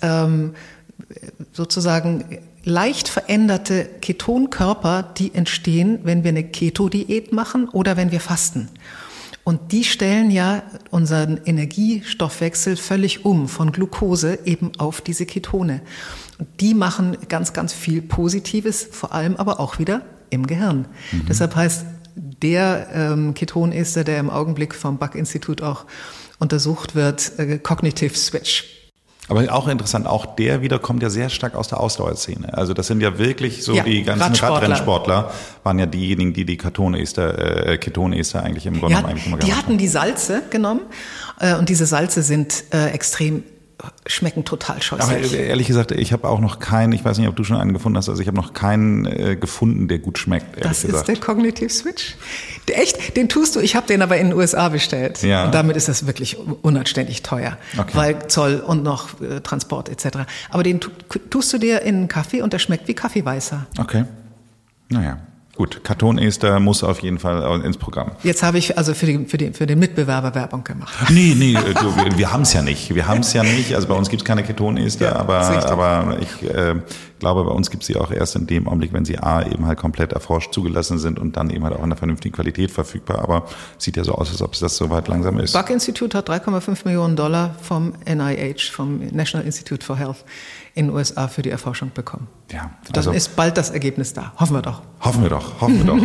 sozusagen leicht veränderte Ketonkörper, die entstehen, wenn wir eine Keto-Diät machen oder wenn wir fasten. Und die stellen ja unseren Energiestoffwechsel völlig um, von Glucose eben auf diese Ketone. Und die machen ganz, ganz viel Positives, vor allem aber auch wieder im Gehirn. Deshalb heißt der Ketonester, der im Augenblick vom Buck-Institut auch untersucht wird, Cognitive Switch. Aber auch interessant, auch der wieder kommt ja sehr stark aus der Ausdauerszene. Also das sind ja wirklich so die ganzen Radrennsportler waren ja diejenigen, die Ketonester eigentlich im Grunde eigentlich immer gemacht haben. Die hatten die Salze genommen und diese Salze sind extrem schmecken total scheußlich. Aber ehrlich gesagt, ich habe auch noch keinen, ich weiß nicht, ob du schon einen gefunden hast, also ich habe noch keinen gefunden, der gut schmeckt, ehrlich gesagt. Das ist der Cognitive Switch. Echt, den tust du, ich habe den aber in den USA bestellt. Ja. Und damit ist das wirklich unanständig teuer, weil Zoll und noch Transport etc. Aber den tust du dir in einen Kaffee und der schmeckt wie Kaffeeweißer. Okay, naja. Gut, Ketonester muss auf jeden Fall ins Programm. Jetzt habe ich also für den Mitbewerber Werbung gemacht. Nee, wir haben es ja nicht. Also bei uns gibt es keine Ketonester, aber ich glaube, bei uns gibt es sie auch erst in dem Augenblick, wenn sie eben halt komplett erforscht zugelassen sind und dann eben halt auch in einer vernünftigen Qualität verfügbar. Aber sieht ja so aus, als ob es das so weit langsam ist. Buck Institute hat $3,5 Millionen vom NIH, vom National Institute for Health in den USA für die Erforschung bekommen. Ja, also dann ist bald das Ergebnis da. Hoffen wir doch. Hoffen wir doch.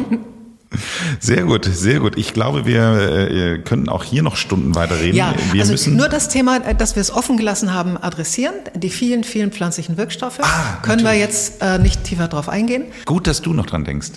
Sehr gut, sehr gut. Ich glaube, wir können auch hier noch Stunden weiterreden. Ja, wir müssen nur das Thema, dass wir es offen gelassen haben, adressieren. Die vielen, vielen pflanzlichen Wirkstoffe. Können wir jetzt nicht tiefer drauf eingehen. Gut, dass du noch dran denkst.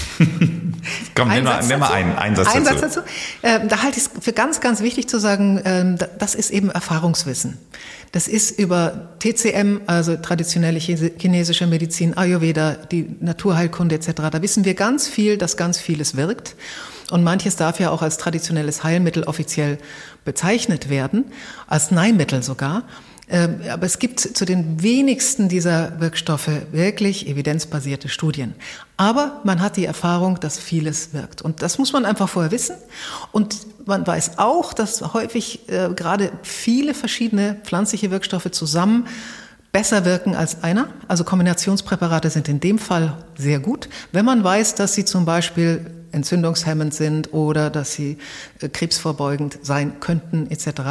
Komm, nenn mal einen Satz dazu. Da halte ich es für ganz, ganz wichtig zu sagen, das ist eben Erfahrungswissen. Das ist über TCM, also traditionelle chinesische Medizin, Ayurveda, die Naturheilkunde etc. Da wissen wir ganz viel, dass ganz vieles wirkt. Und manches darf ja auch als traditionelles Heilmittel offiziell bezeichnet werden, Arzneimittel sogar. Aber es gibt zu den wenigsten dieser Wirkstoffe wirklich evidenzbasierte Studien. Aber man hat die Erfahrung, dass vieles wirkt. Und das muss man einfach vorher wissen. Und man weiß auch, dass häufig gerade viele verschiedene pflanzliche Wirkstoffe zusammen besser wirken als einer. Also Kombinationspräparate sind in dem Fall sehr gut, wenn man weiß, dass sie zum Beispiel entzündungshemmend sind oder dass sie krebsvorbeugend sein könnten etc.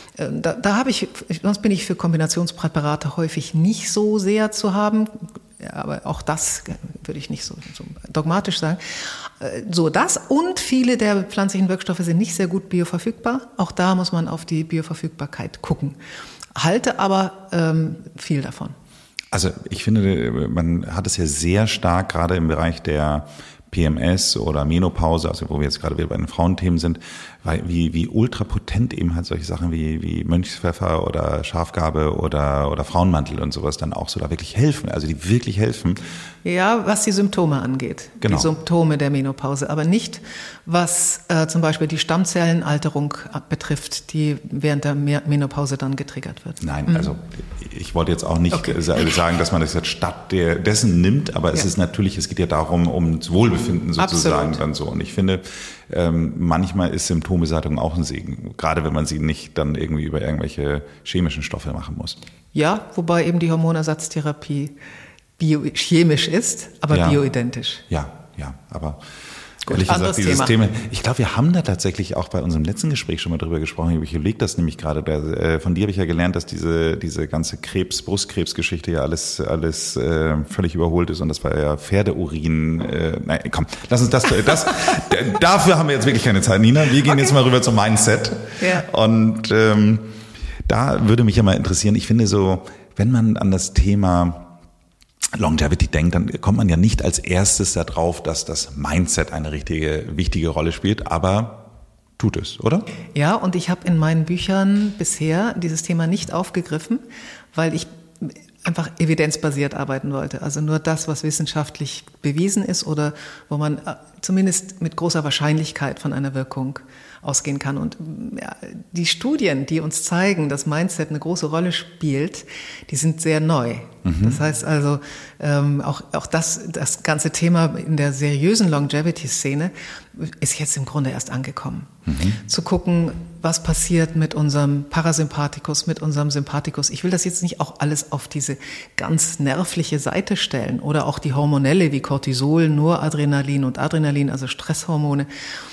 Sonst bin ich für Kombinationspräparate häufig nicht so sehr zu haben, aber auch das würde ich nicht so dogmatisch sagen. So das und viele der pflanzlichen Wirkstoffe sind nicht sehr gut bioverfügbar. Auch da muss man auf die Bioverfügbarkeit gucken. Halte aber viel davon. Also ich finde, man hat es ja sehr stark gerade im Bereich der PMS oder Menopause, also wo wir jetzt gerade wieder bei den Frauenthemen sind, weil wie ultrapotent eben halt solche Sachen wie Mönchspfeffer oder Schafgarbe oder Frauenmantel und sowas dann auch so da wirklich helfen, also die wirklich helfen. Ja, was die Symptome angeht, genau. Die Symptome der Menopause, aber nicht, was zum Beispiel die Stammzellenalterung betrifft, die während der Menopause dann getriggert wird. Nein, also ich wollte jetzt auch nicht sagen, dass man das jetzt statt dessen nimmt, aber es ist natürlich, es geht ja darum, um das Wohlbefinden sozusagen. Absolut. Dann so. Und ich finde, manchmal ist Symptombeseitigung auch ein Segen, gerade wenn man sie nicht dann irgendwie über irgendwelche chemischen Stoffe machen muss. Ja, wobei eben die Hormonersatztherapie biochemisch ist, aber bioidentisch. Ja, aber ehrlich gesagt, dieses Thema, ich glaube, wir haben da tatsächlich auch bei unserem letzten Gespräch schon mal drüber gesprochen. Ich überlege das nämlich gerade. Von dir habe ich ja gelernt, dass diese ganze Brustkrebsgeschichte ja alles völlig überholt ist und das war ja Pferdeurin. Nein, komm, lass uns das dafür haben wir jetzt wirklich keine Zeit, Nina. Wir gehen jetzt mal rüber zum Mindset. Ja. Und da würde mich ja mal interessieren, ich finde so, wenn man an das Thema Longevity denkt, dann kommt man ja nicht als erstes darauf, dass das Mindset eine wichtige Rolle spielt, aber tut es, oder? Ja, und ich habe in meinen Büchern bisher dieses Thema nicht aufgegriffen, weil ich einfach evidenzbasiert arbeiten wollte. Also nur das, was wissenschaftlich bewiesen ist oder wo man zumindest mit großer Wahrscheinlichkeit von einer Wirkung ausgehen kann. Und die Studien, die uns zeigen, dass Mindset eine große Rolle spielt, die sind sehr neu. Das heißt also, auch das ganze Thema in der seriösen Longevity-Szene ist jetzt im Grunde erst angekommen. Zu gucken, was passiert mit unserem Parasympathikus, mit unserem Sympathikus. Ich will das jetzt nicht auch alles auf diese ganz nervliche Seite stellen oder auch die hormonelle wie Cortisol, Noradrenalin und Adrenalin, also Stresshormone.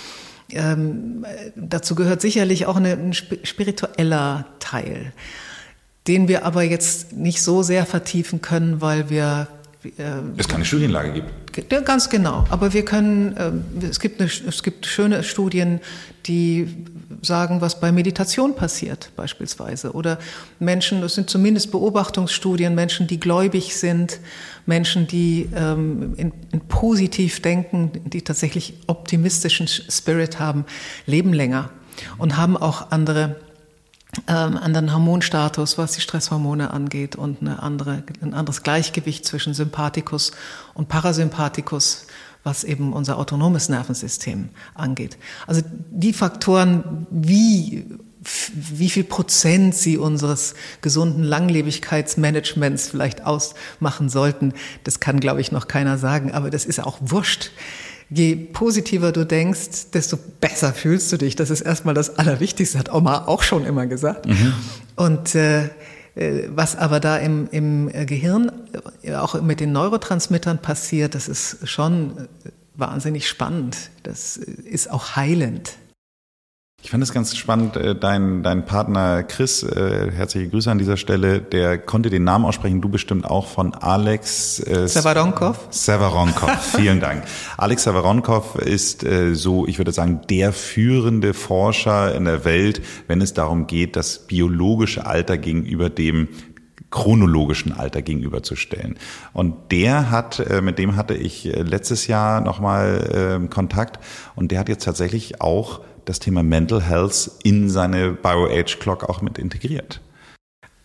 Dazu gehört sicherlich auch ein spiritueller Teil, den wir aber jetzt nicht so sehr vertiefen können, weil wir es keine Studienlage gibt. Ja, ganz genau. Aber wir können, es gibt schöne Studien, die sagen, was bei Meditation passiert beispielsweise. Oder Menschen, das sind zumindest Beobachtungsstudien, Menschen, die gläubig sind, Menschen, die in positiv denken, die tatsächlich optimistischen Spirit haben, leben länger und haben auch anderen Hormonstatus, was die Stresshormone angeht und ein anderes Gleichgewicht zwischen Sympathikus und Parasympathikus, was eben unser autonomes Nervensystem angeht. Also die Faktoren, wie viel Prozent sie unseres gesunden Langlebigkeitsmanagements vielleicht ausmachen sollten, das kann, glaube ich, noch keiner sagen, aber das ist auch wurscht. Je positiver du denkst, desto besser fühlst du dich. Das ist erstmal das Allerwichtigste, hat Oma auch schon immer gesagt. Und was aber da im Gehirn, auch mit den Neurotransmittern passiert, das ist schon wahnsinnig spannend. Das ist auch heilend. Ich fand es ganz spannend, dein Partner Chris, herzliche Grüße an dieser Stelle, der konnte den Namen aussprechen, du bestimmt auch, von Alex Severonkov, vielen Dank. Alex Severonkov ist so, ich würde sagen, der führende Forscher in der Welt, wenn es darum geht, das biologische Alter gegenüber dem chronologischen Alter gegenüberzustellen. Und mit dem hatte ich letztes Jahr nochmal Kontakt und der hat jetzt tatsächlich auch das Thema Mental Health in seine BioAge Clock auch mit integriert.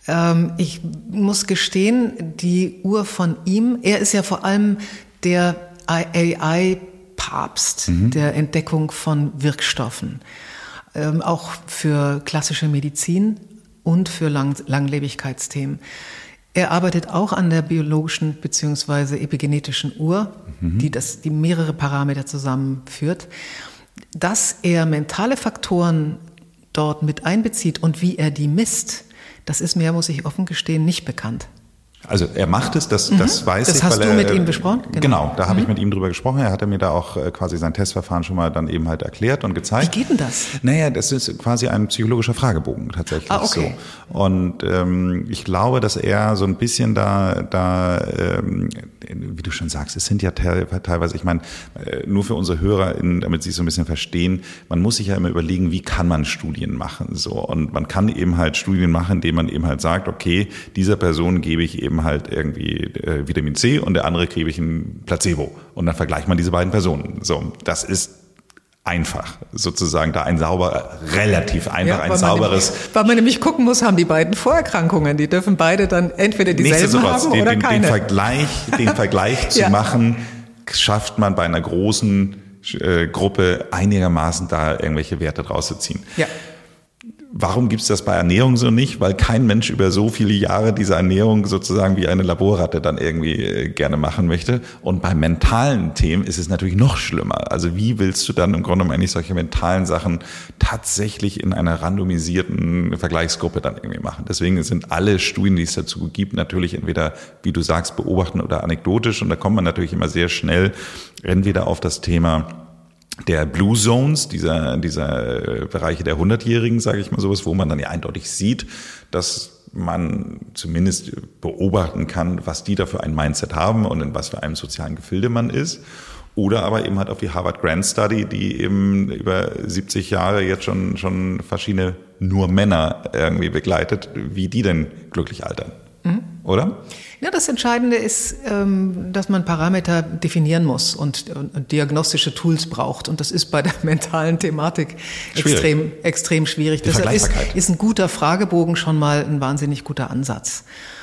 Ich muss gestehen, die Uhr von ihm, er ist ja vor allem der AI-Papst der Entdeckung von Wirkstoffen, auch für klassische Medizin und für Langlebigkeitsthemen. Er arbeitet auch an der biologischen bzw. epigenetischen Uhr, die mehrere Parameter zusammenführt. Dass er mentale Faktoren dort mit einbezieht und wie er die misst, das ist mir, muss ich offen gestehen, nicht bekannt. Also er macht es, das weiß ich. Das hast du mit ihm besprochen? Genau, da habe ich mit ihm drüber gesprochen. Er hatte mir da auch quasi sein Testverfahren schon mal dann eben halt erklärt und gezeigt. Wie geht denn das? Naja, das ist quasi ein psychologischer Fragebogen tatsächlich. Ah, okay. So. Und ich glaube, dass er so ein bisschen wie du schon sagst, es sind ja teilweise, ich meine, nur für unsere HörerInnen, damit sie es so ein bisschen verstehen, man muss sich ja immer überlegen, wie kann man Studien machen, so. Und man kann eben halt Studien machen, indem man eben halt sagt, okay, dieser Person gebe ich eben halt irgendwie Vitamin C und der andere gebe ich ein Placebo. Und dann vergleicht man diese beiden Personen. So, das ist einfach, sozusagen da relativ einfach, ein sauberes. Weil man nämlich gucken muss, haben die beiden Vorerkrankungen, die dürfen beide dann entweder dieselben haben oder keine. Den Vergleich zu machen, schafft man bei einer großen Gruppe einigermaßen da irgendwelche Werte draus zu ziehen. Ja. Warum gibt's das bei Ernährung so nicht? Weil kein Mensch über so viele Jahre diese Ernährung sozusagen wie eine Laborratte dann irgendwie gerne machen möchte. Und bei mentalen Themen ist es natürlich noch schlimmer. Also wie willst du dann im Grunde genommen eigentlich solche mentalen Sachen tatsächlich in einer randomisierten Vergleichsgruppe dann irgendwie machen? Deswegen sind alle Studien, die es dazu gibt, natürlich entweder, wie du sagst, beobachten oder anekdotisch. Und da kommt man natürlich immer sehr schnell entweder auf das Thema der Blue Zones, dieser Bereiche der 100-Jährigen, sage ich mal sowas, wo man dann ja eindeutig sieht, dass man zumindest beobachten kann, was die da für ein Mindset haben und in was für einem sozialen Gefilde man ist. Oder aber eben halt auf die Harvard Grant Study, die eben über 70 Jahre jetzt schon verschiedene nur Männer irgendwie begleitet, wie die denn glücklich altern. Oder? Ja, das Entscheidende ist, dass man Parameter definieren muss und diagnostische Tools braucht. Und das ist bei der mentalen Thematik extrem schwierig. Deshalb ist ein guter Fragebogen schon mal ein wahnsinnig guter Ansatz.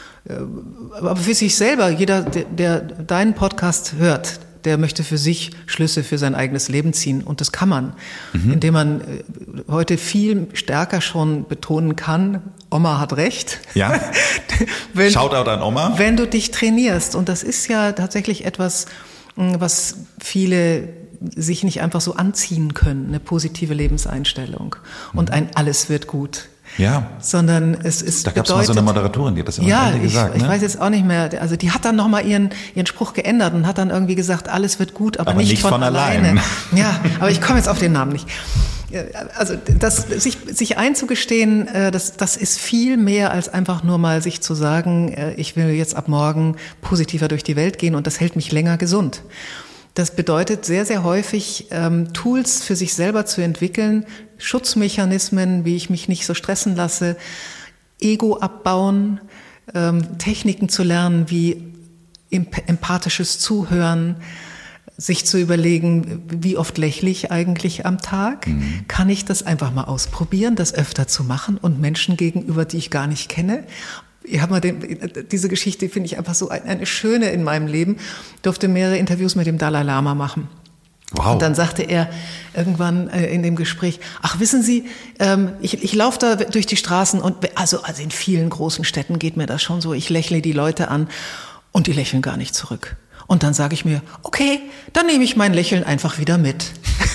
Aber für sich selber, jeder, der deinen Podcast hört, der möchte für sich Schlüsse für sein eigenes Leben ziehen. Und das kann man, indem man heute viel stärker schon betonen kann, Oma hat recht. Ja, Shoutout an Oma. Wenn du dich trainierst. Und das ist ja tatsächlich etwas, was viele sich nicht einfach so anziehen können, eine positive Lebenseinstellung. Und ein alles wird gut. Ja. Sondern es ist. Da gab es mal so eine Moderatorin, die hat das immer gesagt. Ich weiß jetzt auch nicht mehr. Also die hat dann nochmal ihren Spruch geändert und hat dann irgendwie gesagt, alles wird gut, aber nicht von alleine. Ja, aber ich komme jetzt auf den Namen nicht. Also sich einzugestehen, das ist viel mehr als einfach nur mal sich zu sagen, ich will jetzt ab morgen positiver durch die Welt gehen und das hält mich länger gesund. Das bedeutet sehr, sehr häufig, Tools für sich selber zu entwickeln, Schutzmechanismen, wie ich mich nicht so stressen lasse, Ego abbauen, Techniken zu lernen wie empathisches Zuhören, sich zu überlegen, wie oft lächle ich eigentlich am Tag? Kann ich das einfach mal ausprobieren, das öfter zu machen und Menschen gegenüber, die ich gar nicht kenne? Ich habe mal diese Geschichte, finde ich einfach so eine schöne in meinem Leben. Durfte mehrere Interviews mit dem Dalai Lama machen. Wow. Und dann sagte er irgendwann in dem Gespräch, ach wissen Sie, ich laufe da durch die Straßen und also in vielen großen Städten geht mir das schon so, ich lächle die Leute an und die lächeln gar nicht zurück. Und dann sage ich mir, okay, dann nehme ich mein Lächeln einfach wieder mit.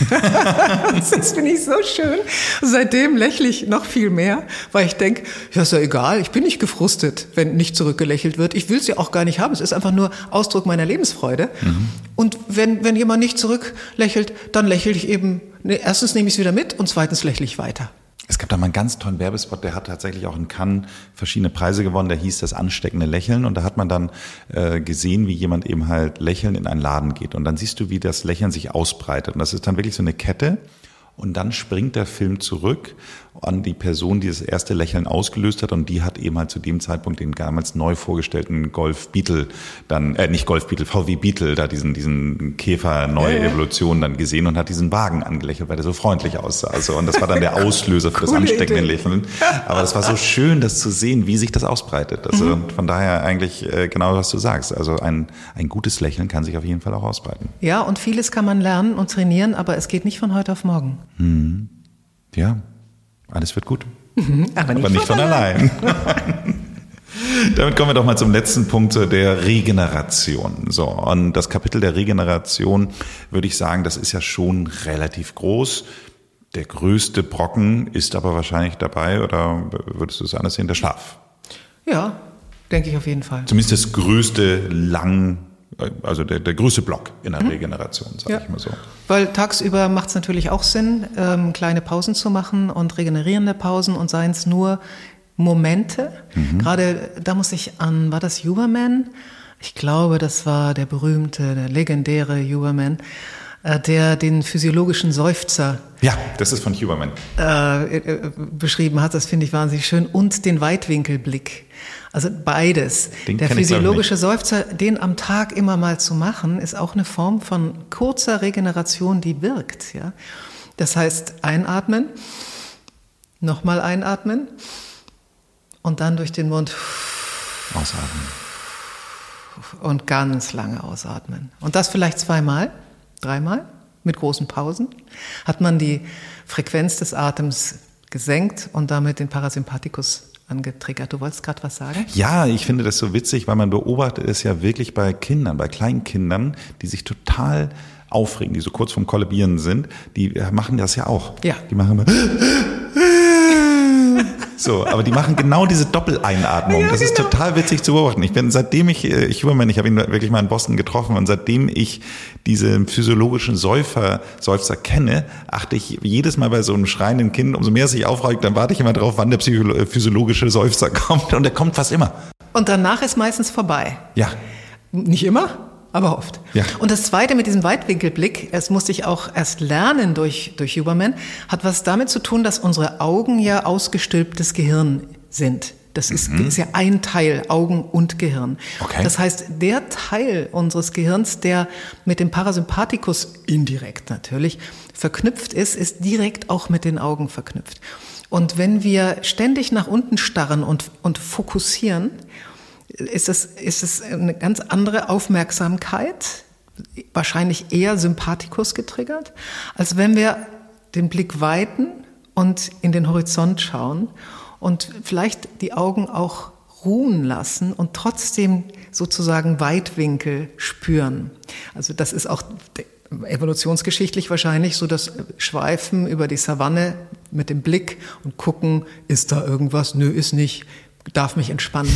Das finde ich so schön. Seitdem lächle ich noch viel mehr, weil ich denke, ja, ist ja egal, ich bin nicht gefrustet, wenn nicht zurückgelächelt wird. Ich will es ja auch gar nicht haben, es ist einfach nur Ausdruck meiner Lebensfreude. Und wenn jemand nicht zurücklächelt, dann lächle ich eben, erstens nehme ich es wieder mit und zweitens lächle ich weiter. Es gab da mal einen ganz tollen Werbespot, der hat tatsächlich auch in Cannes verschiedene Preise gewonnen, der hieß das ansteckende Lächeln und da hat man dann gesehen, wie jemand eben halt lächelnd in einen Laden geht und dann siehst du, wie das Lächeln sich ausbreitet und das ist dann wirklich so eine Kette und dann springt der Film zurück an die Person, die das erste Lächeln ausgelöst hat, und die hat eben halt zu dem Zeitpunkt den damals neu vorgestellten Golf Beetle dann, nicht Golf Beetle, VW Beetle, da diesen Käfer neue Evolution dann gesehen und hat diesen Wagen angelächelt, weil der so freundlich aussah. Also, und das war dann der Auslöser für das ansteckende Lächeln. Aber das war so schön, das zu sehen, wie sich das ausbreitet. Also von daher eigentlich genau, was du sagst. Also ein gutes Lächeln kann sich auf jeden Fall auch ausbreiten. Ja, und vieles kann man lernen und trainieren, aber es geht nicht von heute auf morgen. Ja. Alles wird gut. Aber nicht von allein. Damit kommen wir doch mal zum letzten Punkt, der Regeneration. So, und das Kapitel der Regeneration, würde ich sagen, das ist ja schon relativ groß. Der größte Brocken ist aber wahrscheinlich dabei, oder würdest du es anders sehen, der Schlaf? Ja, denke ich auf jeden Fall. Zumindest das größte also der größte Block in der Regeneration, sage ich mal so. Weil tagsüber macht es natürlich auch Sinn, kleine Pausen zu machen und regenerierende Pausen, und seien es nur Momente. Gerade da muss ich an, war das Huberman? Ich glaube, das war der legendäre Huberman, der den physiologischen Seufzer Ja, das ist von Huberman. Beschrieben hat. Das finde ich wahnsinnig schön. Und den Weitwinkelblick. Also beides. Der physiologische Seufzer, den am Tag immer mal zu machen, ist auch eine Form von kurzer Regeneration, die wirkt. Ja? Das heißt, einatmen, nochmal einatmen und dann durch den Mund ausatmen. Und ganz lange ausatmen. Und das vielleicht 2-mal, 3-mal mit großen Pausen. Hat man die Frequenz des Atems gesenkt und damit den Parasympathikus angetriggert. Du wolltest gerade was sagen? Ja, ich finde das so witzig, weil man beobachtet es ja wirklich bei Kindern, bei kleinen Kindern, die sich total aufregen, die so kurz vorm Kollabieren sind, die machen das ja auch. Ja. Die machen immer so, aber die machen genau diese Doppeleinatmung. Ja, das ist total witzig zu beobachten. Ich habe ihn wirklich mal in Boston getroffen, und seitdem ich diesen physiologischen Seufzer kenne, achte ich jedes Mal bei so einem schreienden Kind, umso mehr es sich aufregt, dann warte ich immer drauf, wann der physiologische Seufzer kommt, und der kommt fast immer. Und danach ist meistens vorbei. Ja. Nicht immer, aber oft. Ja. Und das Zweite mit diesem Weitwinkelblick, das musste ich auch erst lernen durch Huberman, hat was damit zu tun, dass unsere Augen ja ausgestülptes Gehirn sind. Das ist ja ein Teil, Augen und Gehirn. Okay. Das heißt, der Teil unseres Gehirns, der mit dem Parasympathikus indirekt natürlich verknüpft ist direkt auch mit den Augen verknüpft. Und wenn wir ständig nach unten starren und fokussieren, ist es eine ganz andere Aufmerksamkeit, wahrscheinlich eher Sympathikus getriggert, als wenn wir den Blick weiten und in den Horizont schauen und vielleicht die Augen auch ruhen lassen und trotzdem sozusagen Weitwinkel spüren. Also das ist auch evolutionsgeschichtlich wahrscheinlich so das Schweifen über die Savanne mit dem Blick und gucken, ist da irgendwas? Nö, ist nicht. Darf mich entspannen.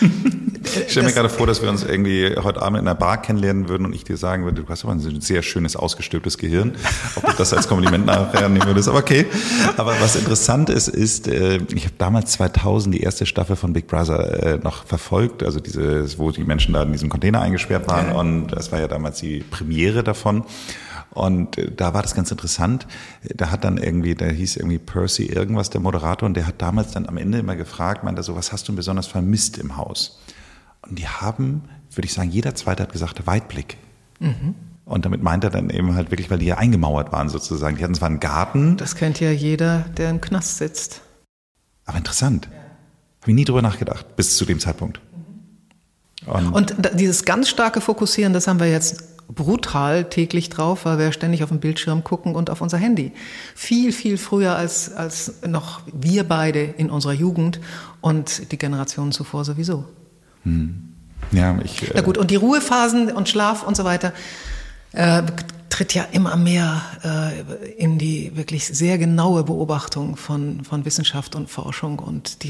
Ich stelle mir gerade vor, dass wir uns irgendwie heute Abend in einer Bar kennenlernen würden und ich dir sagen würde, du hast aber ein sehr schönes, ausgestülptes Gehirn. Ob du das als Kompliment nachher nehmen würdest, aber okay. Aber was interessant ist, ich habe damals 2000 die erste Staffel von Big Brother noch verfolgt, also wo die Menschen da in diesem Container eingesperrt waren, und das war ja damals die Premiere davon. Und da war das ganz interessant. Da hieß irgendwie Percy irgendwas, der Moderator, und der hat damals dann am Ende immer gefragt, meinte so, was hast du besonders vermisst im Haus? Und die haben, würde ich sagen, jeder Zweite hat gesagt, Weitblick. Und damit meint er dann eben halt wirklich, weil die ja eingemauert waren sozusagen. Die hatten zwar einen Garten. Das kennt ja jeder, der im Knast sitzt. Aber interessant. Habe ich nie drüber nachgedacht, bis zu dem Zeitpunkt. Und dieses ganz starke Fokussieren, das haben wir jetzt brutal täglich drauf, weil wir ständig auf den Bildschirm gucken und auf unser Handy. Viel, viel früher als noch wir beide in unserer Jugend und die Generationen zuvor sowieso. Ja, na gut, und die Ruhephasen und Schlaf und so weiter tritt ja immer mehr in die wirklich sehr genaue Beobachtung von Wissenschaft und Forschung, und die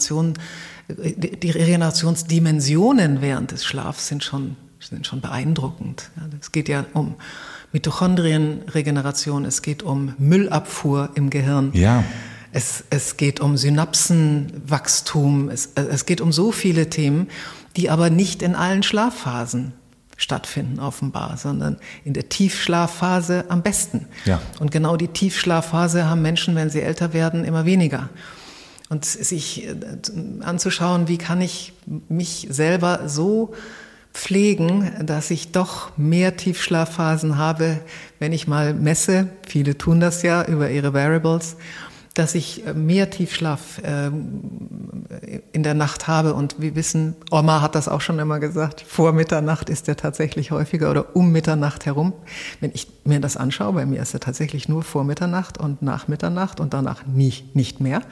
Regenerationsdimensionen während des Schlafs sind schon beeindruckend. Es geht ja um Mitochondrienregeneration, es geht um Müllabfuhr im Gehirn. Ja. Es geht um Synapsenwachstum, es geht um so viele Themen, die aber nicht in allen Schlafphasen stattfinden offenbar, sondern in der Tiefschlafphase am besten. Ja. Und genau die Tiefschlafphase haben Menschen, wenn sie älter werden, immer weniger. Und sich anzuschauen, wie kann ich mich selber so pflegen, dass ich doch mehr Tiefschlafphasen habe, wenn ich mal messe, viele tun das ja über ihre Wearables, dass ich mehr Tiefschlaf in der Nacht habe. Und wir wissen, Oma hat das auch schon immer gesagt, vor Mitternacht ist der tatsächlich häufiger oder um Mitternacht herum. Wenn ich mir das anschaue, bei mir ist er tatsächlich nur vor Mitternacht und nach Mitternacht und danach nicht mehr.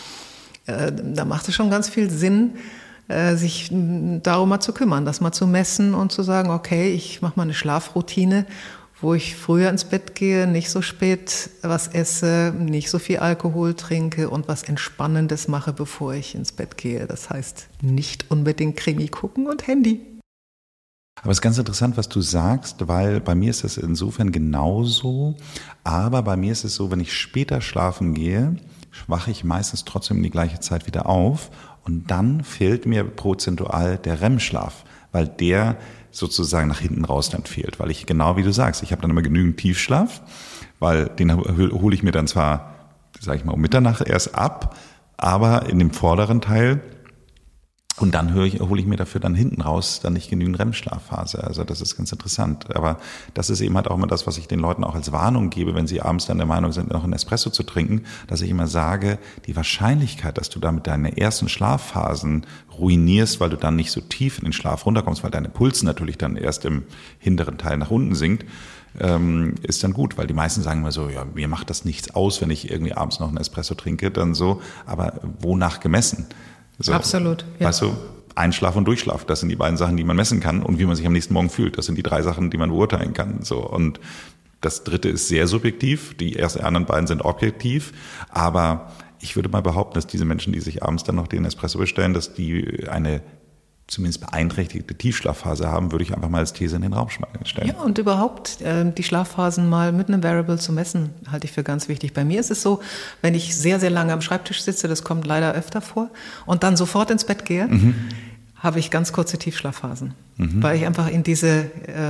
Da macht es schon ganz viel Sinn, sich darum mal zu kümmern, das mal zu messen und zu sagen, okay, ich mache mal eine Schlafroutine, wo ich früher ins Bett gehe, nicht so spät was esse, nicht so viel Alkohol trinke und was Entspannendes mache, bevor ich ins Bett gehe. Das heißt, nicht unbedingt Krimi gucken und Handy. Aber es ist ganz interessant, was du sagst, weil bei mir ist das insofern genauso. Aber bei mir ist es so, wenn ich später schlafen gehe, wache ich meistens trotzdem in die gleiche Zeit wieder auf und dann fehlt mir prozentual der REM-Schlaf, weil der sozusagen nach hinten raus dann fehlt, weil ich genau wie du sagst, ich habe dann immer genügend Tiefschlaf, weil den hole ich mir dann zwar, sage ich mal, um Mitternacht erst ab, aber in dem vorderen Teil und dann hole ich mir dafür dann hinten raus dann nicht genügend REM-Schlafphase. Also das ist ganz interessant. Aber das ist eben halt auch immer das, was ich den Leuten auch als Warnung gebe, wenn sie abends dann der Meinung sind, noch einen Espresso zu trinken, dass ich immer sage, die Wahrscheinlichkeit, dass du damit deine ersten Schlafphasen ruinierst, weil du dann nicht so tief in den Schlaf runterkommst, weil deine Puls natürlich dann erst im hinteren Teil nach unten sinkt, ist dann gut, weil die meisten sagen immer so, ja, mir macht das nichts aus, wenn ich irgendwie abends noch einen Espresso trinke, dann so, aber wonach gemessen? So, absolut. Ja. Weißt du, Einschlaf und Durchschlaf, das sind die beiden Sachen, die man messen kann und wie man sich am nächsten Morgen fühlt. Das sind die 3 Sachen, die man beurteilen kann. So, und das dritte ist sehr subjektiv, die anderen beiden sind objektiv, aber ich würde mal behaupten, dass diese Menschen, die sich abends dann noch den Espresso bestellen, dass die eine zumindest beeinträchtigte Tiefschlafphase haben, würde ich einfach mal als These in den Raum stellen. Ja, und überhaupt die Schlafphasen mal mit einem Wearable zu messen, halte ich für ganz wichtig. Bei mir ist es so, wenn ich sehr, sehr lange am Schreibtisch sitze, das kommt leider öfter vor, und dann sofort ins Bett gehe, habe ich ganz kurze Tiefschlafphasen, weil ich einfach in diese,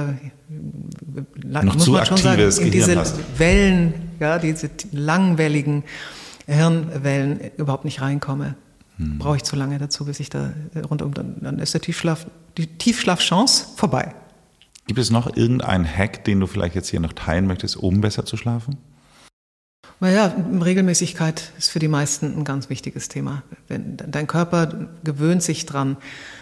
muss man schon sagen, in diese Wellen, ja, diese langwelligen Hirnwellen überhaupt nicht reinkomme. Brauche ich zu lange dazu, bis ich da rundum, dann ist die Tiefschlafchance vorbei. Gibt es noch irgendeinen Hack, den du vielleicht jetzt hier noch teilen möchtest, um besser zu schlafen? Naja, Regelmäßigkeit ist für die meisten ein ganz wichtiges Thema. Dein Körper gewöhnt sich dran,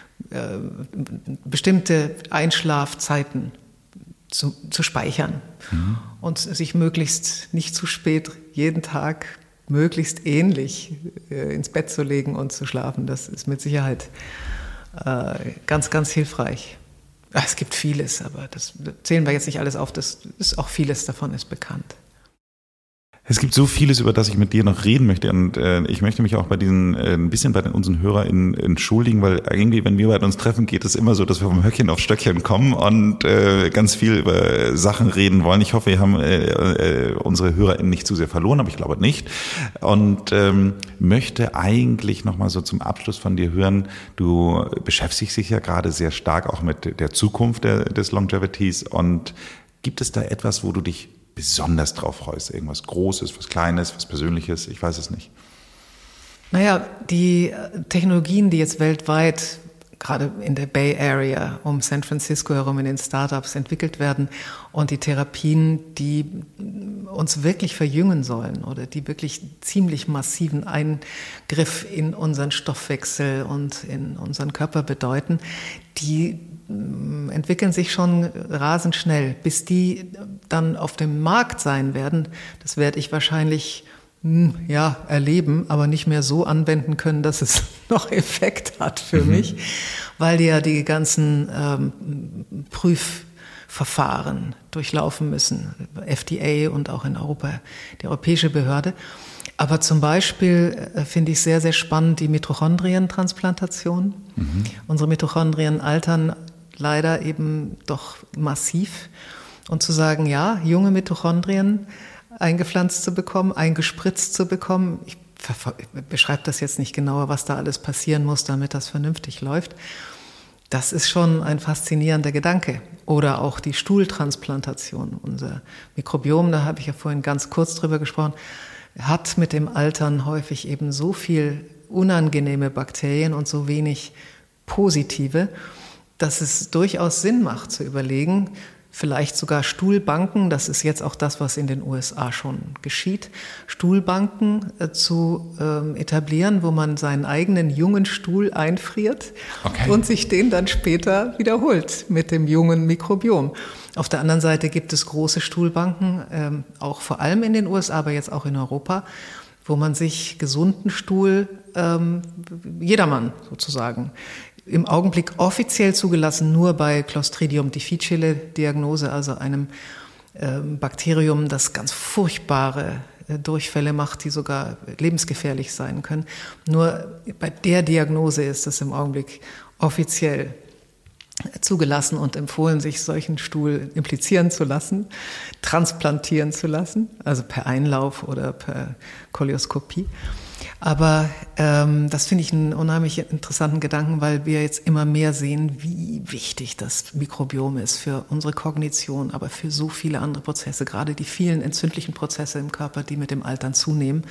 bestimmte Einschlafzeiten zu speichern und sich möglichst nicht zu spät jeden Tag möglichst ähnlich ins Bett zu legen und zu schlafen. Das ist mit Sicherheit ganz, ganz hilfreich. Es gibt vieles, aber das zählen wir jetzt nicht alles auf. Das ist auch vieles davon ist bekannt. Es gibt so vieles, über das ich mit dir noch reden möchte, und ich möchte mich auch bei diesen ein bisschen bei unseren HörerInnen entschuldigen, weil irgendwie, wenn wir bei uns treffen, geht es immer so, dass wir vom Höckchen auf Stöckchen kommen und ganz viel über Sachen reden wollen. Ich hoffe, wir haben unsere HörerInnen nicht zu sehr verloren, aber ich glaube nicht. Und möchte eigentlich nochmal so zum Abschluss von dir hören, du beschäftigst dich ja gerade sehr stark auch mit der Zukunft des Longevities, und gibt es da etwas, wo du dich besonders drauf freust? Irgendwas Großes, was Kleines, was Persönliches? Ich weiß es nicht. Naja, die Technologien, die jetzt weltweit, gerade in der Bay Area, um San Francisco herum in den Startups entwickelt werden, und die Therapien, die uns wirklich verjüngen sollen oder die wirklich ziemlich massiven Eingriff in unseren Stoffwechsel und in unseren Körper bedeuten, die entwickeln sich schon rasend schnell. Bis die dann auf dem Markt sein werden, das werde ich wahrscheinlich erleben, aber nicht mehr so anwenden können, dass es noch Effekt hat für mich, weil die ja die ganzen Prüfverfahren durchlaufen müssen, FDA und auch in Europa, die europäische Behörde. Aber zum Beispiel finde ich sehr, sehr spannend die Mitochondrientransplantation. Unsere Mitochondrien altern leider eben doch massiv. Und zu sagen, ja, junge Mitochondrien eingepflanzt zu bekommen, eingespritzt zu bekommen. Ich beschreibe das jetzt nicht genauer, was da alles passieren muss, damit das vernünftig läuft. Das ist schon ein faszinierender Gedanke. Oder auch die Stuhltransplantation. Unser Mikrobiom, da habe ich ja vorhin ganz kurz drüber gesprochen, hat mit dem Altern häufig eben so viel unangenehme Bakterien und so wenig positive, dass es durchaus Sinn macht zu überlegen, vielleicht sogar Stuhlbanken, das ist jetzt auch das, was in den USA schon geschieht, Stuhlbanken zu etablieren, wo man seinen eigenen jungen Stuhl einfriert und sich den dann später wiederholt mit dem jungen Mikrobiom. Auf der anderen Seite gibt es große Stuhlbanken, auch vor allem in den USA, aber jetzt auch in Europa, wo man sich gesunden Stuhl, jedermann sozusagen, im Augenblick offiziell zugelassen, nur bei Clostridium difficile Diagnose, also einem Bakterium, das ganz furchtbare Durchfälle macht, die sogar lebensgefährlich sein können. Nur bei der Diagnose ist es im Augenblick offiziell zugelassen und empfohlen, sich solchen Stuhl implizieren zu lassen, transplantieren zu lassen, also per Einlauf oder per Kolioskopie. Aber das finde ich einen unheimlich interessanten Gedanken, weil wir jetzt immer mehr sehen, wie wichtig das Mikrobiom ist für unsere Kognition, aber für so viele andere Prozesse, gerade die vielen entzündlichen Prozesse im Körper, die mit dem Altern zunehmen.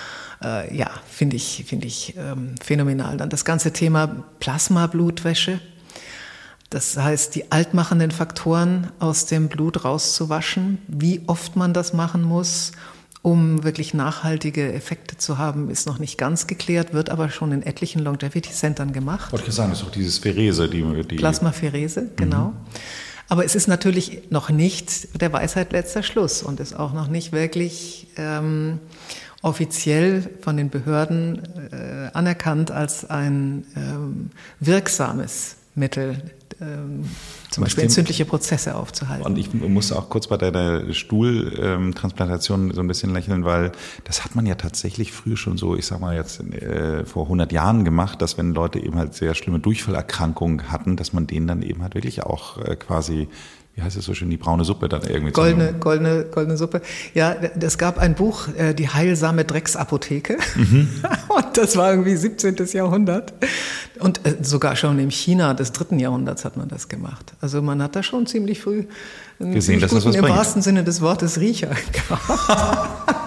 Finde ich phänomenal. Dann das ganze Thema Plasmablutwäsche. Das heißt, die altmachenden Faktoren aus dem Blut rauszuwaschen, wie oft man das machen muss, um wirklich nachhaltige Effekte zu haben, ist noch nicht ganz geklärt, wird aber schon in etlichen Longevity-Centern gemacht. Wollte ich sagen, das ist auch dieses Pherese, die Plasmapherese, genau. Aber es ist natürlich noch nicht der Weisheit letzter Schluss und ist auch noch nicht wirklich offiziell von den Behörden anerkannt als ein wirksames Mittel, zum Beispiel entzündliche Prozesse aufzuhalten. Und ich musste auch kurz bei der Stuhltransplantation so ein bisschen lächeln, weil das hat man ja tatsächlich früher schon so, ich sag mal jetzt vor 100 Jahren gemacht, dass wenn Leute eben halt sehr schlimme Durchfallerkrankungen hatten, dass man denen dann eben halt wirklich auch quasi, wie heißt es so schön, die braune Suppe dann irgendwie. Goldene Suppe. Ja, es gab ein Buch, die heilsame Drecksapotheke. Und das war irgendwie 17. Jahrhundert. Und sogar schon in China des 3. Jahrhunderts hat man das gemacht. Also man hat da schon ziemlich früh gesehen, dass das was im bringt. wahrsten Sinne des Wortes Riecher gehabt.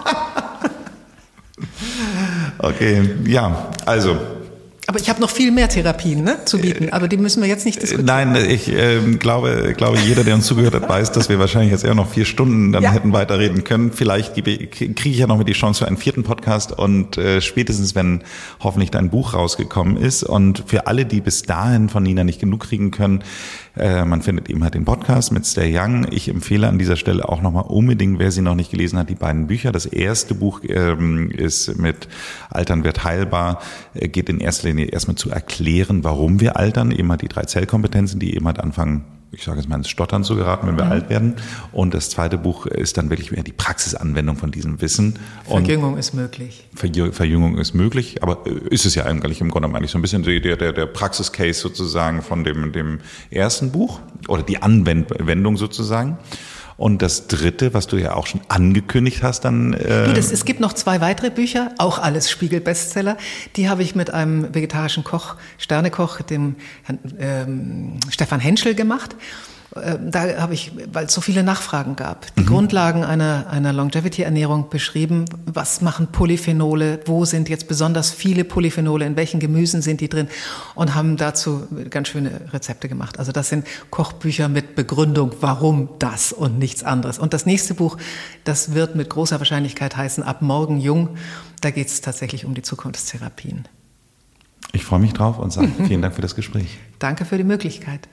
Okay, ja, also. Aber ich habe noch viel mehr Therapien zu bieten, aber die müssen wir jetzt nicht diskutieren. Nein, ich glaube, jeder, der uns zugehört hat, weiß, dass wir wahrscheinlich jetzt eher noch 4 Stunden dann hätten weiterreden können. Vielleicht kriege ich ja noch mal die Chance für einen 4. Podcast und spätestens, wenn hoffentlich dein Buch rausgekommen ist. Und für alle, die bis dahin von Nina nicht genug kriegen können, man findet eben halt den Podcast mit Stay Young. Ich empfehle an dieser Stelle auch nochmal unbedingt, wer sie noch nicht gelesen hat, die beiden Bücher. Das erste Buch ist mit Altern wird heilbar, geht in erster Linie erstmal zu erklären, warum wir altern, eben halt die 3 Zellkompetenzen, die eben halt anfangen, ich sage jetzt mal ins Stottern zu geraten, wenn wir alt werden. Und das zweite Buch ist dann wirklich mehr die Praxisanwendung von diesem Wissen. Verjüngung ist möglich. Verjüngung ist möglich, aber ist es ja eigentlich im Grunde eigentlich so ein bisschen der Praxiscase sozusagen von dem ersten Buch oder die Anwendung sozusagen. Und das dritte, was du ja auch schon angekündigt hast, dann... Es gibt noch 2 weitere Bücher, auch alles Spiegel-Bestseller. Die habe ich mit einem vegetarischen Koch, Sternekoch, dem Herrn Stefan Henschel gemacht. Da habe ich, weil es so viele Nachfragen gab, die Grundlagen einer Longevity-Ernährung beschrieben. Was machen Polyphenole? Wo sind jetzt besonders viele Polyphenole? In welchen Gemüsen sind die drin? Und haben dazu ganz schöne Rezepte gemacht. Also das sind Kochbücher mit Begründung, warum das und nichts anderes. Und das nächste Buch, das wird mit großer Wahrscheinlichkeit heißen Ab morgen jung. Da geht es tatsächlich um die Zukunftstherapien. Ich freue mich drauf und sage vielen Dank für das Gespräch. Danke für die Möglichkeit.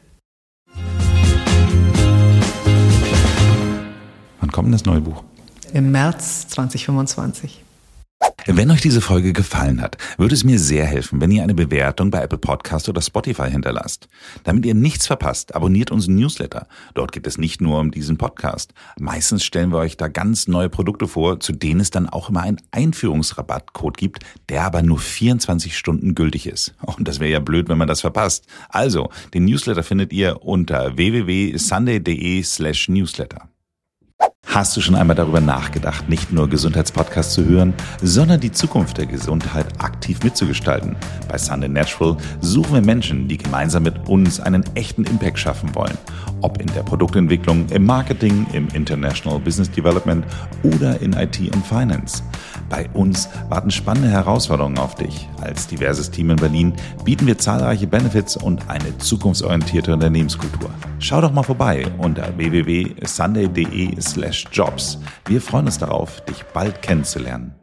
Wann kommt denn das neue Buch? Im März 2025. Wenn euch diese Folge gefallen hat, würde es mir sehr helfen, wenn ihr eine Bewertung bei Apple Podcast oder Spotify hinterlasst. Damit ihr nichts verpasst, abonniert unseren Newsletter. Dort geht es nicht nur um diesen Podcast. Meistens stellen wir euch da ganz neue Produkte vor, zu denen es dann auch immer einen Einführungsrabattcode gibt, der aber nur 24 Stunden gültig ist. Und das wäre ja blöd, wenn man das verpasst. Also, den Newsletter findet ihr unter www.sunday.de/newsletter. Hast du schon einmal darüber nachgedacht, nicht nur Gesundheitspodcasts zu hören, sondern die Zukunft der Gesundheit aktiv mitzugestalten? Bei Sunday Natural suchen wir Menschen, die gemeinsam mit uns einen echten Impact schaffen wollen. Ob in der Produktentwicklung, im Marketing, im International Business Development oder in IT und Finance. Bei uns warten spannende Herausforderungen auf dich. Als diverses Team in Berlin bieten wir zahlreiche Benefits und eine zukunftsorientierte Unternehmenskultur. Schau doch mal vorbei unter www.sunday.de/jobs. Wir freuen uns darauf, dich bald kennenzulernen.